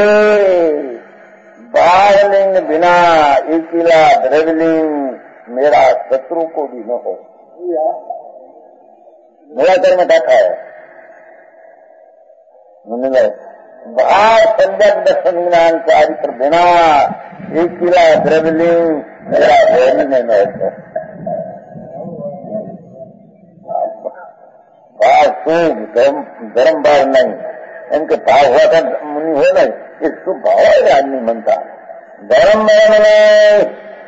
बाहलिंग बिना एकिला द्रव्यलिंग मेरा शत्रु को भी न हो. मेरा घर में बैठा है भाव संजक दर्शन ज्ञान चारित्र बिना एक किला द्रव्यलिंग मेरा भैरी में महत्व भाव शुभ धर्म भाव नहीं, इनके भाव हुआ था मुनि हो नहीं, ये शुभ भाव है आदमी मनता धर्म में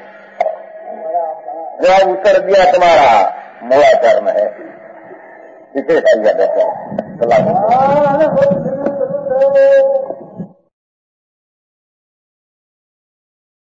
जो उत्तर दिया तुम्हारा मूलाचार में है, इसे खाइया देता है।